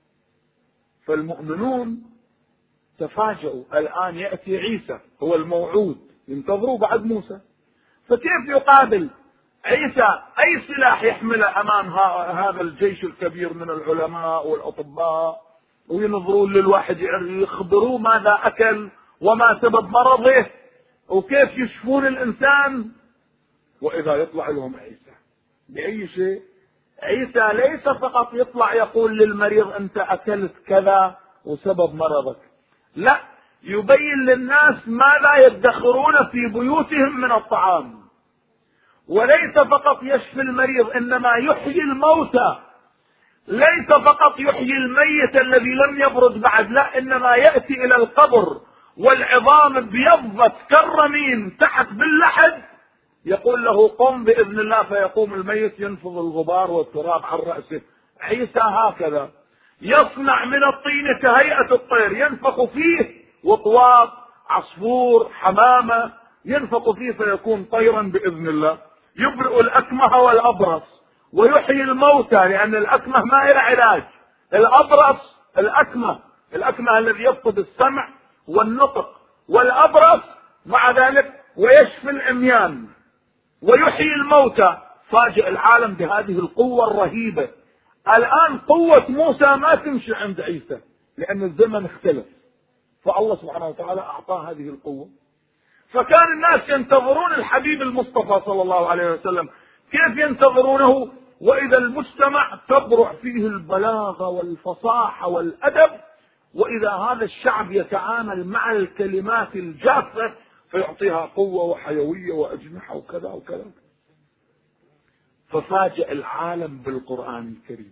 فالمؤمنون تفاجؤوا، الآن يأتي عيسى هو الموعود، ينتظروا بعد موسى، فكيف يقابل عيسى؟ أي سلاح يحمله أمام هذا الجيش الكبير من العلماء والأطباء، وينظرون للواحد يخبروه ماذا أكل وما سبب مرضه وكيف يشفون الإنسان، وإذا يطلع لهم عيسى بأي شيء؟ عيسى ليس فقط يطلع يقول للمريض أنت أكلت كذا وسبب مرضك، لا، يبين للناس ماذا يدخرون في بيوتهم من الطعام. وليس فقط يشفي المريض، إنما يحيي الموتى. ليس فقط يحيي الميت الذي لم يبرد بعد، لا، إنما يأتي إلى القبر والعظام ابيضت كالرمين تحت باللحد، يقول له قم بإذن الله، فيقوم الميت ينفض الغبار والتراب عن رأسه. عيسى هكذا يصنع من الطين كهيئة الطير، ينفخ فيه وطواط عصفور حمامة، ينفخ فيه فيكون طيرا بإذن الله. يبرئ الأكمه والأبرص ويحيي الموتى، لأن الأكمه ما إلى علاج. الأبرص الأكمه الأكمه الذي يفقد السمع والنطق، والأبرص مع ذلك ويشفي العميان ويحيي الموتى. فاجئ العالم بهذه القوة الرهيبة. الآن قوة موسى ما تمشي عند عيسى، لأن الزمن اختلف، فالله سبحانه وتعالى أعطاه هذه القوة. فكان الناس ينتظرون الحبيب المصطفى صلى الله عليه وسلم. كيف ينتظرونه وإذا المجتمع تبرع فيه البلاغة والفصاحة والأدب، وإذا هذا الشعب يتعامل مع الكلمات الجافة فيعطيها قوة وحيوية وأجنحة وكذا وكذا. ففاجأ العالم بالقرآن الكريم،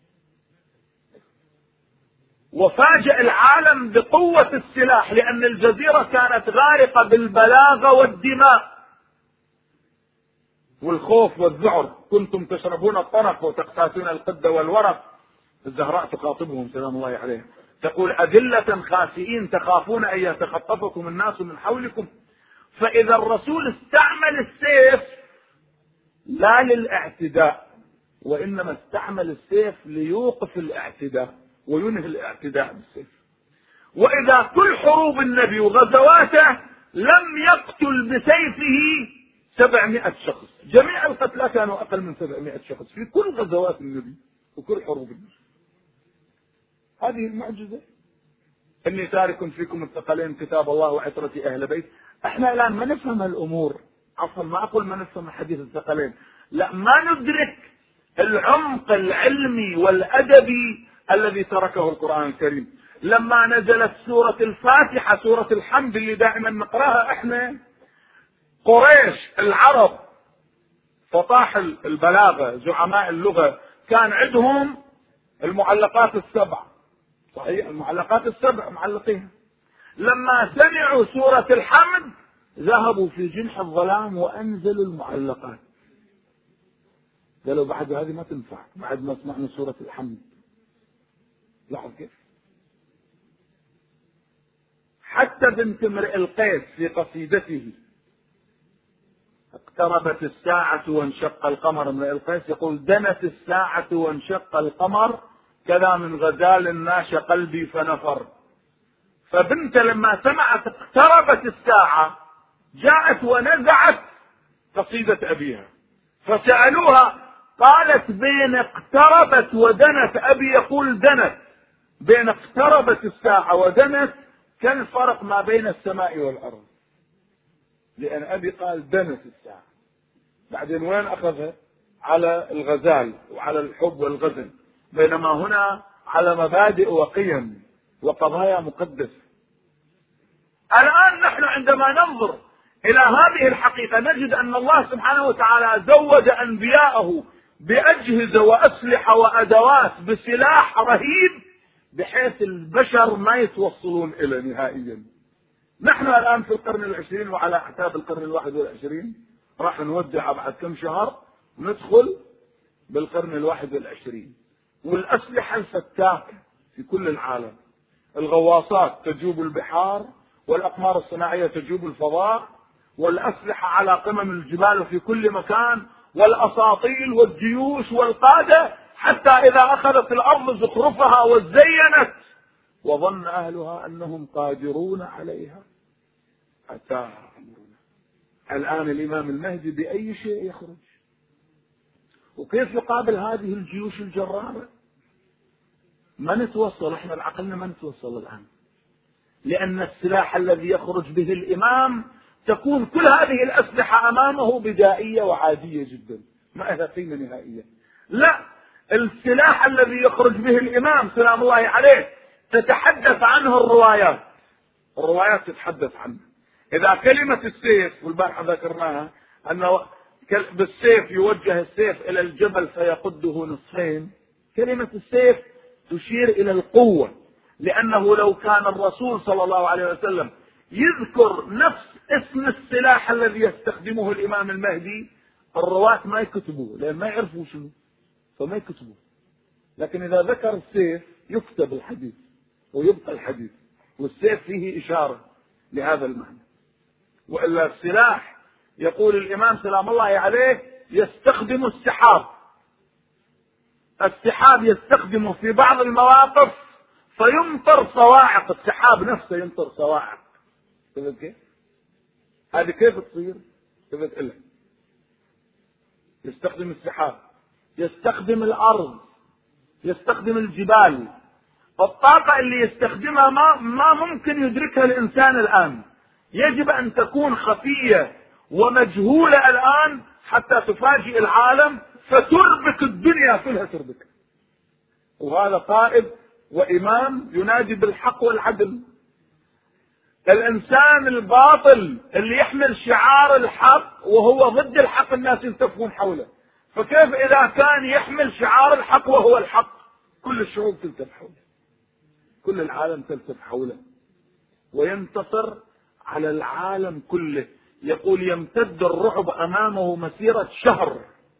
وفاجأ العالم بقوة السلاح، لأن الجزيرة كانت غارقة بالبلاغة والدماء والخوف والذعر. كنتم تشربون الطرف وتقتاتون القد والورق. الزهراء تخاطبهم سلام الله عليها، تقول أذلة خاسئين تخافون أن يتخطفكم الناس من حولكم. فإذا الرسول استعمل السيف لا للاعتداء، وإنما استعمل السيف ليوقف الاعتداء وينهي الاعتداء بالسيف. وإذا كل حروب النبي وغزواته لم يقتل بسيفه سبعمائة شخص، جميع القتلى كانوا أقل من سبعمائة شخص في كل غزوات النبي وكل حروب النبي. هذه المعجزة. إني تارك فيكم الثقلين كتاب الله وعترتي أهل بيت. احنا الآن ما نفهم الأمور، عفوا ما أقول ما نفهم حديث الثقلين، لا، ما ندرك العمق العلمي والأدبي الذي تركه القرآن الكريم. لما نزلت سورة الفاتحة، سورة الحمد اللي دائما نقراها احنا، قريش العرب فطاح البلاغة زعماء اللغة كان عندهم المعلقات السبع، صحيح، المعلقات السبع معلقين. لما سمعوا سورة الحمد ذهبوا في جنح الظلام وأنزلوا المعلقات، قالوا بعد هذه ما تنفع بعد ما سمعنا سورة الحمد. لاحظ كيف. حتى بنت امرئ القيس في قصيدته اقتربت الساعة وانشق القمر، امرئ القيس يقول دنت الساعة وانشق القمر كذا من غزال ناش قلبي فنفر. فبنت لما سمعت اقتربت الساعة جاءت ونزعت قصيدة أبيها، فسألوها قالت بين اقتربت ودنت، أبي يقول دنت، بين اقتربت الساعة ودنت كان الفرق ما بين السماء والأرض، لأن أبي قال دنت الساعة. بعدين وين أخذها؟ على الغزال وعلى الحب والغزل، بينما هنا على مبادئ وقيم وقضايا مقدسة. الآن نحن عندما ننظر إلى هذه الحقيقة نجد أن الله سبحانه وتعالى زود أنبياءه بأجهزة وأسلحة وأدوات بسلاح رهيب بحيث البشر ما يتوصلون إلى نهائيا. نحن الآن في القرن العشرين وعلى أعتاب القرن الواحد والعشرين، راح نودع بعد كم شهر ندخل بالقرن الواحد والعشرين والأسلحة الفتاكة في كل العالم، الغواصات تجوب البحار، والأقمار الصناعية تجوب الفضاء، والأسلحة على قمم الجبال في كل مكان، والأساطيل والجيوش والقادة، حتى إذا أخذت الأرض زخرفها وزينت وظن أهلها أنهم قادرون عليها أتاها أمرنا. الآن الإمام المهدي بأي شيء يخرج؟ وكيف يقابل هذه الجيوش الجرارة؟ ما نتوصل احنا بعقلنا، ما نتوصل الآن، لأن السلاح الذي يخرج به الإمام تكون كل هذه الأسلحة أمامه بدائية وعادية جدا، ما لها قيمة نهائية. لا، السلاح الذي يخرج به الإمام سلام الله عليه تتحدث عنه الروايات، الروايات تتحدث عنه. إذا كلمة السيف، والبارحة ذكرناها أنه بالسيف يوجه السيف إلى الجبل فيقده نصفين، كلمة السيف تشير إلى القوة، لأنه لو كان الرسول صلى الله عليه وسلم يذكر نفس اسم السلاح الذي يستخدمه الإمام المهدي الرواة ما يكتبوه، لأن ما يعرفوا شنو فما يكتبوه. لكن إذا ذكر السيف يكتب الحديث ويبقى الحديث، والسيف فيه إشارة لهذا المعنى. وإلا السلاح يقول الإمام سلام الله عليه يستخدم السحاب، السحاب يستخدمه في بعض المواقف فيمطر صواعق، السحاب نفسه يمطر صواعق. شفت كيف؟ هذه كيف تصير؟ شفت إلا يستخدم السحاب، يستخدم الأرض، يستخدم الجبال. الطاقة اللي يستخدمها ما, ما ممكن يدركها الإنسان الآن، يجب أن تكون خفية ومجهولة الآن حتى تفاجئ العالم فتربك الدنيا كلها، تربك. وهذا قائد وإمام ينادي بالحق والعدل. الإنسان الباطل اللي يحمل شعار الحق وهو ضد الحق الناس يلتفون حوله، فكيف إذا كان يحمل شعار الحق وهو الحق؟ كل الشعوب تلتف حوله، كل العالم تلتف حوله، وينتصر على العالم كله. يقول يمتد الرعب أمامه مسيرة شهر،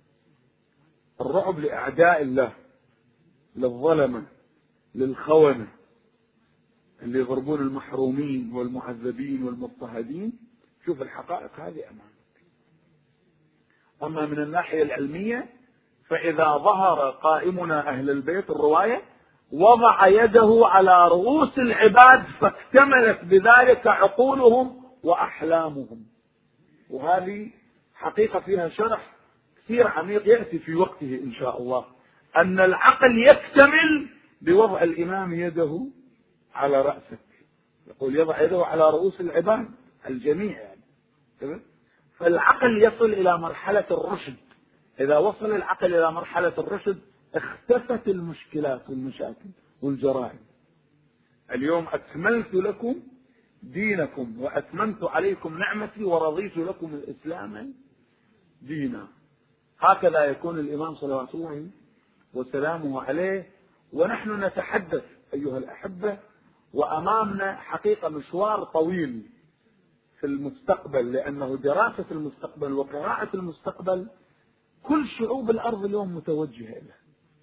الرعب لأعداء الله، للظلمة، للخونة اللي يضربون المحرومين والمعذبين والمضطهدين. شوف الحقائق هذه أمامك. أما من الناحية العلمية فإذا ظهر قائمنا أهل البيت، الرواية وضع يده على رؤوس العباد فاكتملت بذلك عقولهم وأحلامهم. وهذه حقيقة فيها شرح كثير عميق يأتي في وقته إن شاء الله، أن العقل يكتمل بوضع الإمام يده على رأسك. يقول يضع يده على رؤوس العباد الجميع يعني. فالعقل يصل إلى مرحلة الرشد. إذا وصل العقل إلى مرحلة الرشد اختفت المشكلات والمشاكل والجرائم. اليوم أكملت لكم دينكم وأتممت عليكم نعمتي ورضيت لكم الإسلام دينا. هكذا يكون الإمام صلوات الله وسلامه عليه. ونحن نتحدث أيها الأحبة وأمامنا حقيقة مشوار طويل في المستقبل، لأنه دراسة المستقبل وقراءة المستقبل كل شعوب الأرض اليوم متوجهة إليه.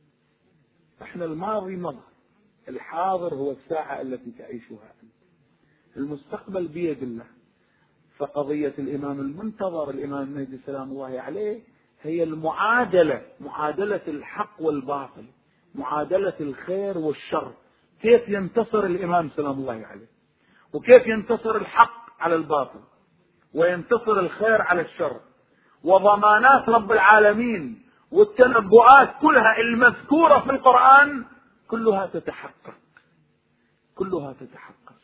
احنا الماضي مضى، الحاضر هو الساعة التي تعيشها أنت، المستقبل بيد الله. فقضية الإمام المنتظر الإمام المهدي سلام الله عليه هي المعادلة، معادلة الحق والباطل، معادلة الخير والشر. كيف ينتصر الإمام سلام الله عليه، وكيف ينتصر الحق على الباطل، وينتصر الخير على الشر. وضمانات رب العالمين والتنبؤات كلها المذكورة في القرآن كلها تتحقق، كلها تتحقق.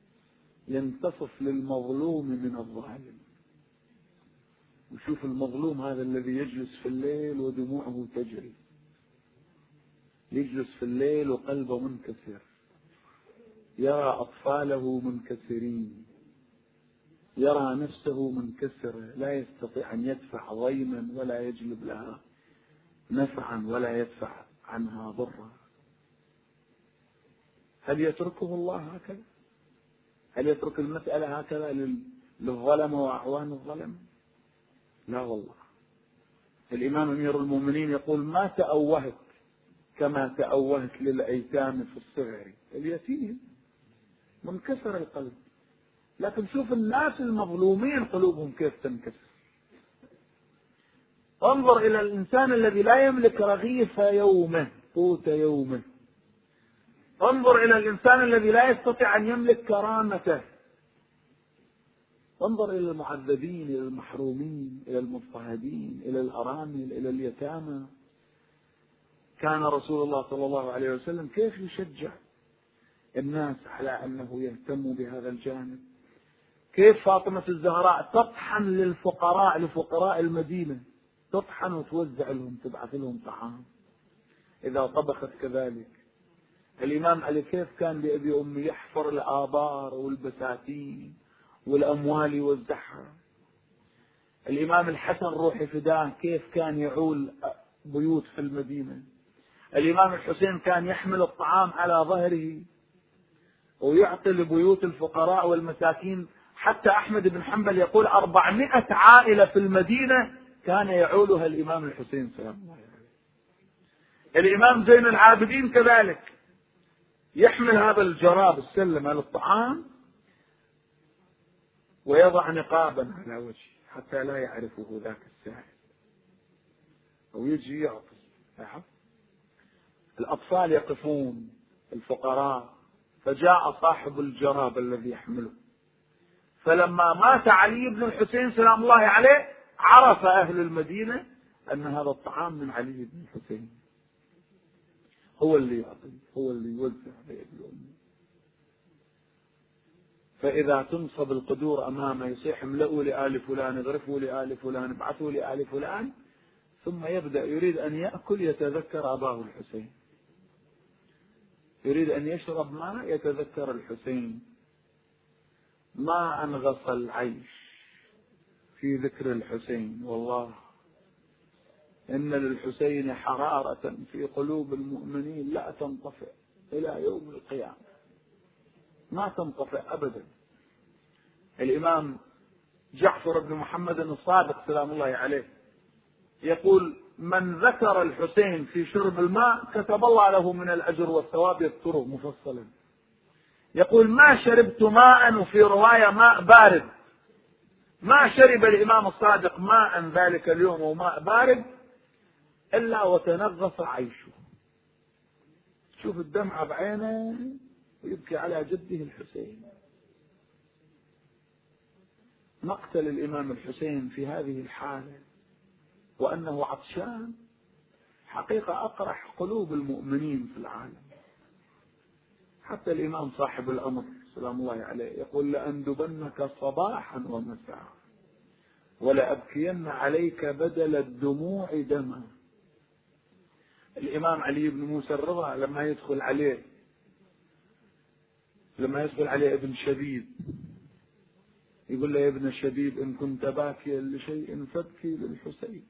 ينتصف للمظلوم من الظالم. وشوف المظلوم هذا الذي يجلس في الليل ودموعه تجري، يجلس في الليل وقلبه منكسر، يرى أطفاله منكسرين، يرى نفسه منكسرة، لا يستطيع أن يدفع ضيما ولا يجلب لها نفعا ولا يدفع عنها ضرا. هل يتركه الله هكذا؟ هل يترك المسألة هكذا للظلم وأعوان الظلم؟ لا والله. الإمام أمير المؤمنين يقول ما تأوهت كما تأوهت للأيتام في الصغر. اليتيم منكسر القلب، لكن شوف الناس المظلومين قلوبهم كيف تنكسر. انظر إلى الإنسان الذي لا يملك رغيف يومه قوت يومه. انظر إلى الإنسان الذي لا يستطيع أن يملك كرامته. انظر إلى المعذبين، إلى المحرومين، إلى المضطهدين، إلى الأرامل، إلى اليتامى. كان رسول الله صلى الله عليه وسلم كيف يشجع الناس على أنه يهتموا بهذا الجانب. كيف فاطمة الزهراء تطحن للفقراء، لفقراء المدينة، تطحن وتوزع لهم، تبعث لهم طعام إذا طبخت كذلك. الإمام علي كيف كان لأبي أمي يحفر الآبار والبساتين والأموال يوزعها. الإمام الحسن روحي فداه كيف كان يعول بيوت في المدينة. الإمام الحسين كان يحمل الطعام على ظهره ويعطي لبيوت الفقراء والمساكين. حتى أحمد بن حنبل يقول أربعمائة عائلة في المدينة كان يعولها الإمام الحسين سلام الله عليه. الإمام زين العابدين كذلك يحمل هذا الجراب السلم على الطعام ويضع نقابا على وجهه حتى لا يعرفه ذاك السائل، أو يجي يعطي. الأطفال يقفون، الفقراء. فجاء صاحب الجراب الذي يحمله، فلما مات علي بن الحسين سلام الله عليه عرف أهل المدينة أن هذا الطعام من علي بن الحسين، هو اللي يعطي، هو اللي يوزع بيد الأمة. فإذا تنصب القدور أمامه يصيح املأوا لآل فلان، اغرفوا لآل فلان، ابعثوا لآل فلان، ثم يبدأ يريد أن يأكل يتذكر أباه الحسين، يريد أن يشرب ماء يتذكر الحسين. ما أنغص العيش في ذكر الحسين. والله إن للحسين حرارة في قلوب المؤمنين لا تنطفئ إلى يوم القيامة، ما تنطفئ أبدا. الإمام جعفر بن محمد الصادق سلام الله عليه يقول من ذكر الحسين في شرب الماء كتب الله له من الأجر والثواب يذكره مفصلا. يقول ما شربت ماء، وفي رواية ماء بارد، ما شرب الإمام الصادق ماء ذلك اليوم وماء بارد إلا وتنغص عيشه. شوف الدمعة بعينه ويبكي على جده الحسين. مقتل الإمام الحسين في هذه الحالة وأنه عطشان حقيقة أقرح قلوب المؤمنين في العالم. حتى الإمام صاحب الأمر سلام الله عليه يقول لأندبنك صباحا ومساء ولأبكين عليك بدل الدموع دما. الإمام علي بن موسى الرضا لما يدخل عليه لما يدخل عليه ابن شبيب يقول له يا ابن شبيب إن كنت باكيا لشيء فابكي للحسين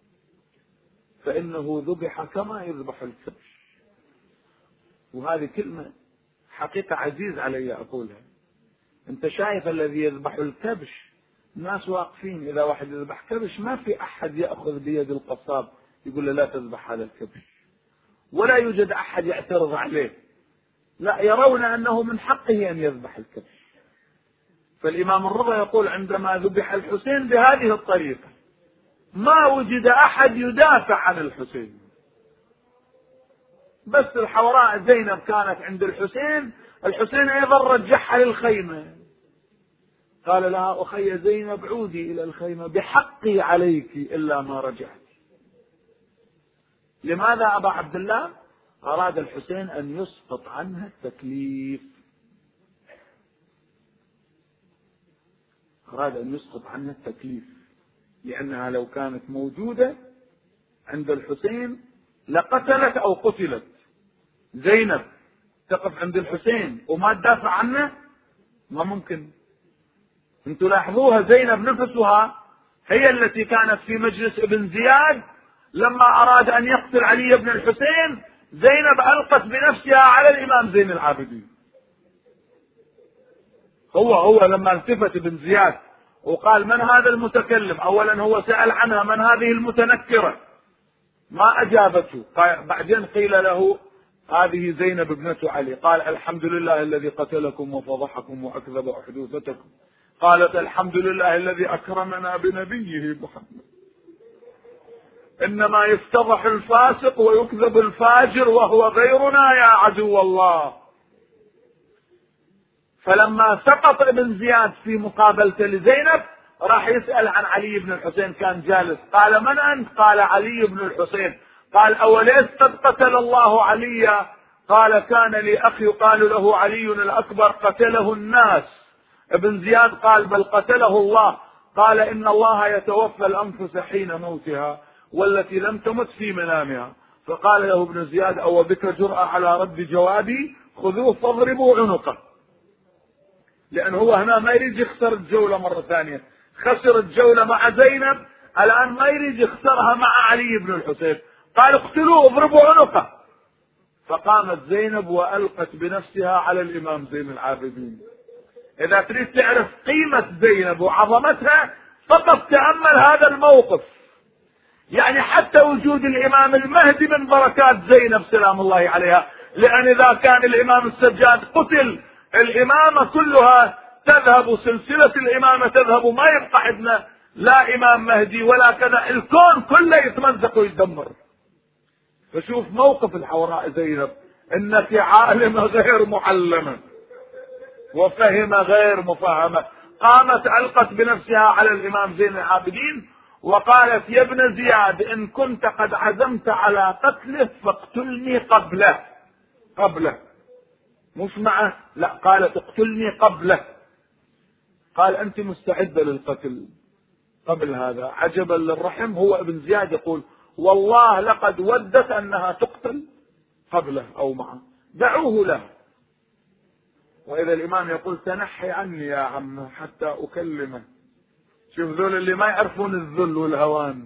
فإنه ذبح كما يذبح الكبش. وهذه كلمة حقيقة عزيز علي أقولها. أنت شايف الذي يذبح الكبش الناس واقفين، إذا واحد يذبح كبش ما في أحد يأخذ بيد القصاب يقول له لا تذبح هذا الكبش، ولا يوجد أحد يعترض عليه، لا يرون أنه من حقه أن يذبح الكبش. فالإمام الرضا يقول عندما ذبح الحسين بهذه الطريقة ما وجد أحد يدافع عن الحسين، بس الحوراء زينب كانت عند الحسين، الحسين أيضا رجعها للخيمة، قال لها أخي زينب عودي إلى الخيمة بحقي عليك إلا ما رجعت. لماذا أبا عبد الله؟ أراد الحسين أن يسقط عنها التكليف، أراد أن يسقط عنها التكليف، لأنها لو كانت موجودة عند الحسين لقتلت أو قتلت. زينب تقف عند الحسين وما تدافع عنه ما ممكن. انتوا لاحظوها زينب نفسها هي التي كانت في مجلس ابن زياد لما أراد أن يقتل علي بن الحسين، زينب ألقت بنفسها على الإمام زين العابدين. هو هو لما التفت ابن زياد وقال من هذا المتكلم؟ أولا هو سأل عنها من هذه المتنكرة، ما أجابته. بعدين قيل له هذه زينب ابنة علي، قال الحمد لله الذي قتلكم وفضحكم وأكذب أحدوثتكم. قالت الحمد لله الذي أكرمنا بنبيه محمد. إنما يفتضح الفاسق ويكذب الفاجر وهو غيرنا يا عدو الله. فلما سقط ابن زياد في مقابلة لزينب راح يسأل عن علي بن الحسين، كان جالس. قال من أنت؟ قال علي بن الحسين. قال أوليس قد قتل الله عليا؟ قال كان لي أخي يقال له علي الأكبر قتله الناس. ابن زياد قال بل قتله الله. قال إن الله يتوفى الأنفس حين موتها والتي لم تمت في منامها. فقال له ابن زياد أو بك جرأة على رد جوابي؟ خذوه فاضربوا عنقه. لأن هو هنا ما يريد يخسر الجولة مرة ثانية، خسر الجولة مع زينب، الآن ما يريد يخسرها مع علي بن الحسين. قال اقتلوه اضربوا عنقه. فقامت زينب وألقت بنفسها على الإمام زين العابدين. إذا تريد تعرف قيمة زينب وعظمتها فقط تأمل هذا الموقف. يعني حتى وجود الإمام المهدي من بركات زينب سلام الله عليها، لأن إذا كان الإمام السجاد قتل الإمامة كلها تذهب، سلسلة الإمامة تذهب، ما يبقى عندنا لا إمام مهدي ولا كذا، الكون كله يتمزق ويتدمر. فشوف موقف الحوراء زينب، إنك عالمة غير معلمة وفهم غير مفهمة. قامت ألقت بنفسها على الإمام زين العابدين وقالت يا ابن زياد إن كنت قد عزمت على قتله فاقتلني قبله. قبله مش معه، لا، قالت اقتلني قبله. قال أنت مستعدة للقتل قبل هذا؟ عجبا للرحم، هو ابن زياد يقول والله لقد ودت أنها تقتل قبله أو معه، دعوه له. وإذا الإمام يقول تنحي عني يا عم حتى أكلمه. شوف ذول اللي ما يعرفون الذل والهوان.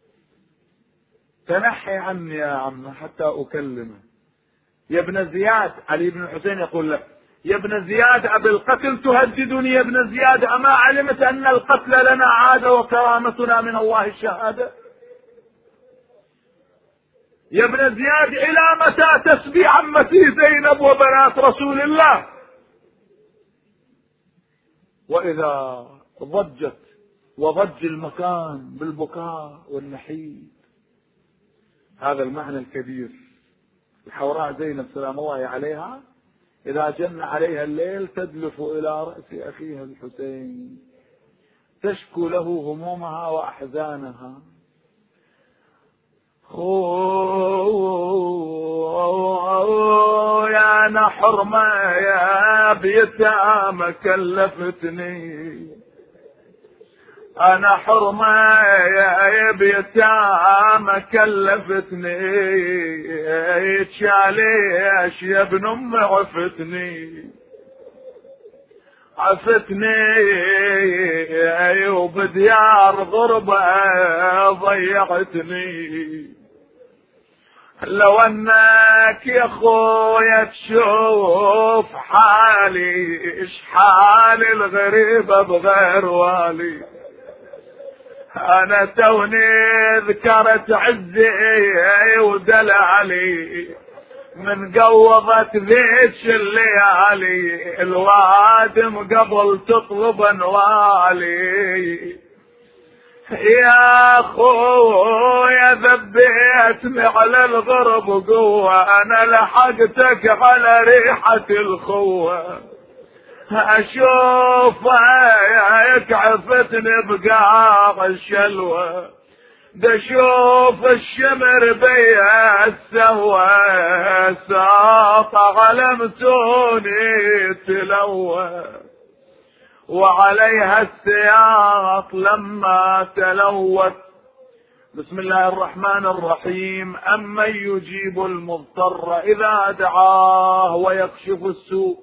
تنحي عني يا عم حتى أكلمه. يا ابن زياد، علي بن الحسين يقول له يا ابن زياد أبي القتل تهددني؟ يا ابن زياد أما علمت أن القتل لنا عادة وكرامتنا من الله الشهادة؟ يا ابن زياد إلى متى تسبي عمتي زينب وبنات رسول الله؟ وإذا ضجت وضج المكان بالبكاء والنحيب. هذا المعنى الكبير. الحوراء زينب سلام الله عليها إذا جن عليها الليل تدلف إلى رأس أخيها الحسين تشكو له همومها وأحزانها. أوه يا أنا حرمة يا بيتام كلفتني، أنا حرمة يا بيتام كلفتني، ليش يا ابن أم عفتني عفتني وبديار غربة ضيعتني. لو انك يا خويا تشوف حالي اش حالي الغريبة بغير والي. انا توني ذكرت عزي ودلعلي من قوضت ذيش الليالي الوادم قبل تطلب انوالي. يا خويا ذبيتني على الغرب قوة، انا لحقتك على ريحة الخوة. اشوف يكعفتني بقاع الشلوة، دا شوف الشمر بيا السوى ساط على متوني تلوى، وعليها السياط لما تلوت. بسم الله الرحمن الرحيم. أمن يجيب المضطر إذا دعاه ويكشف السوء.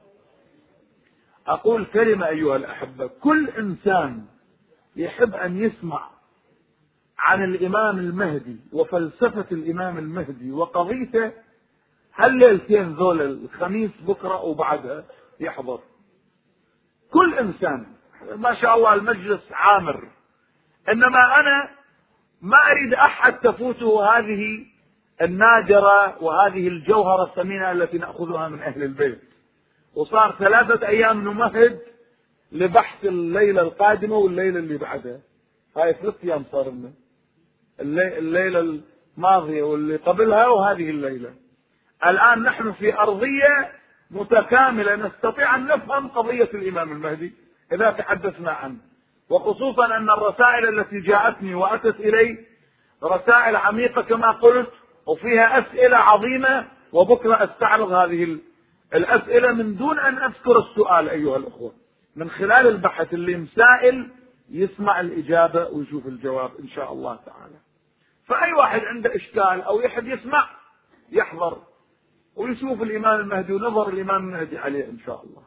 أقول كلمة أيها الأحبة، كل إنسان يحب أن يسمع عن الإمام المهدي وفلسفة الإمام المهدي وقضيته هالليلتين ذول، الخميس بكرة وبعدها، يحضر. كل إنسان ما شاء الله المجلس عامر، إنما أنا ما أريد أحد تفوته هذه النادرة وهذه الجوهرة الثمينة التي نأخذها من أهل البيت. وصار ثلاثة أيام نمهد لبحث الليلة القادمة والليلة اللي بعدها. هاي ثلاث أيام صار لنا، الليلة الماضية واللي قبلها وهذه الليلة. الآن نحن في أرضية متكاملة نستطيع أن نفهم قضية الإمام المهدي إذا تحدثنا عنه، وخصوصا أن الرسائل التي جاءتني وأتت إلي رسائل عميقة كما قلت، وفيها أسئلة عظيمة، وبكرة أستعرض هذه الأسئلة من دون أن أذكر السؤال أيها الأخوة، من خلال البحث اللي مسائل يسمع الإجابة ويشوف الجواب إن شاء الله تعالى. فأي واحد عنده إشكال أو يحب يسمع يحضر ويشوف الإمام المهدي ونظر الإمام المهدي عليه إن شاء الله.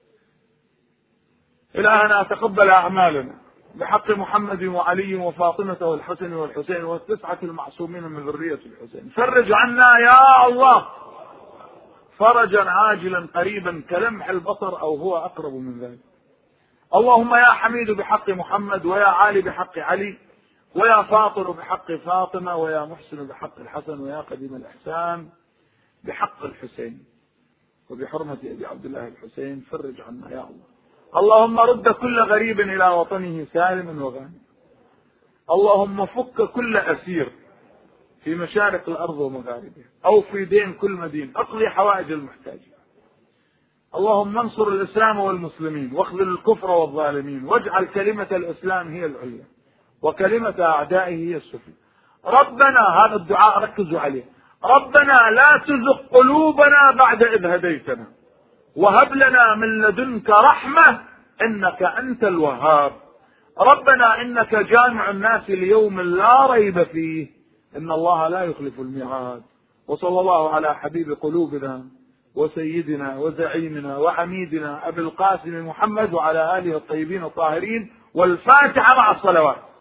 إلهنا تقبل أعمالنا بحق محمد وعلي وفاطمة والحسن والحسين والتسعة المعصومين من ذرية الحسين. فرج عنا يا الله فرجا عاجلا قريبا كلمح البصر أو هو أقرب من ذلك. اللهم يا حميد بحق محمد، ويا عالي بحق علي، ويا فاطر بحق فاطمة، ويا محسن بحق الحسن، ويا قديم الإحسان بحق الحسين، وبحرمة أبي عبد الله الحسين فرج عنا يا الله. اللهم رد كل غريب إلى وطنه سالم وغانم. اللهم فك كل أسير في مشارق الأرض ومغاربها أو في دين كل مدين، أقضي حوائج المحتاجين. اللهم انصر الإسلام والمسلمين واخذل الكفر والظالمين، واجعل كلمة الإسلام هي العليا وكلمة أعدائه هي السفلى. ربنا، هذا الدعاء ركزوا عليه، ربنا لا تزغ قلوبنا بعد إذ هديتنا وهب لنا من لدنك رحمة إنك أنت الوهاب. ربنا إنك جامع الناس ليوم لا ريب فيه إن الله لا يخلف الميعاد. وصلى الله على حبيب قلوبنا وسيدنا وزعيمنا وعميدنا أبي القاسم محمد وعلى آله الطيبين الطاهرين، والفاتحة مع الصلوات.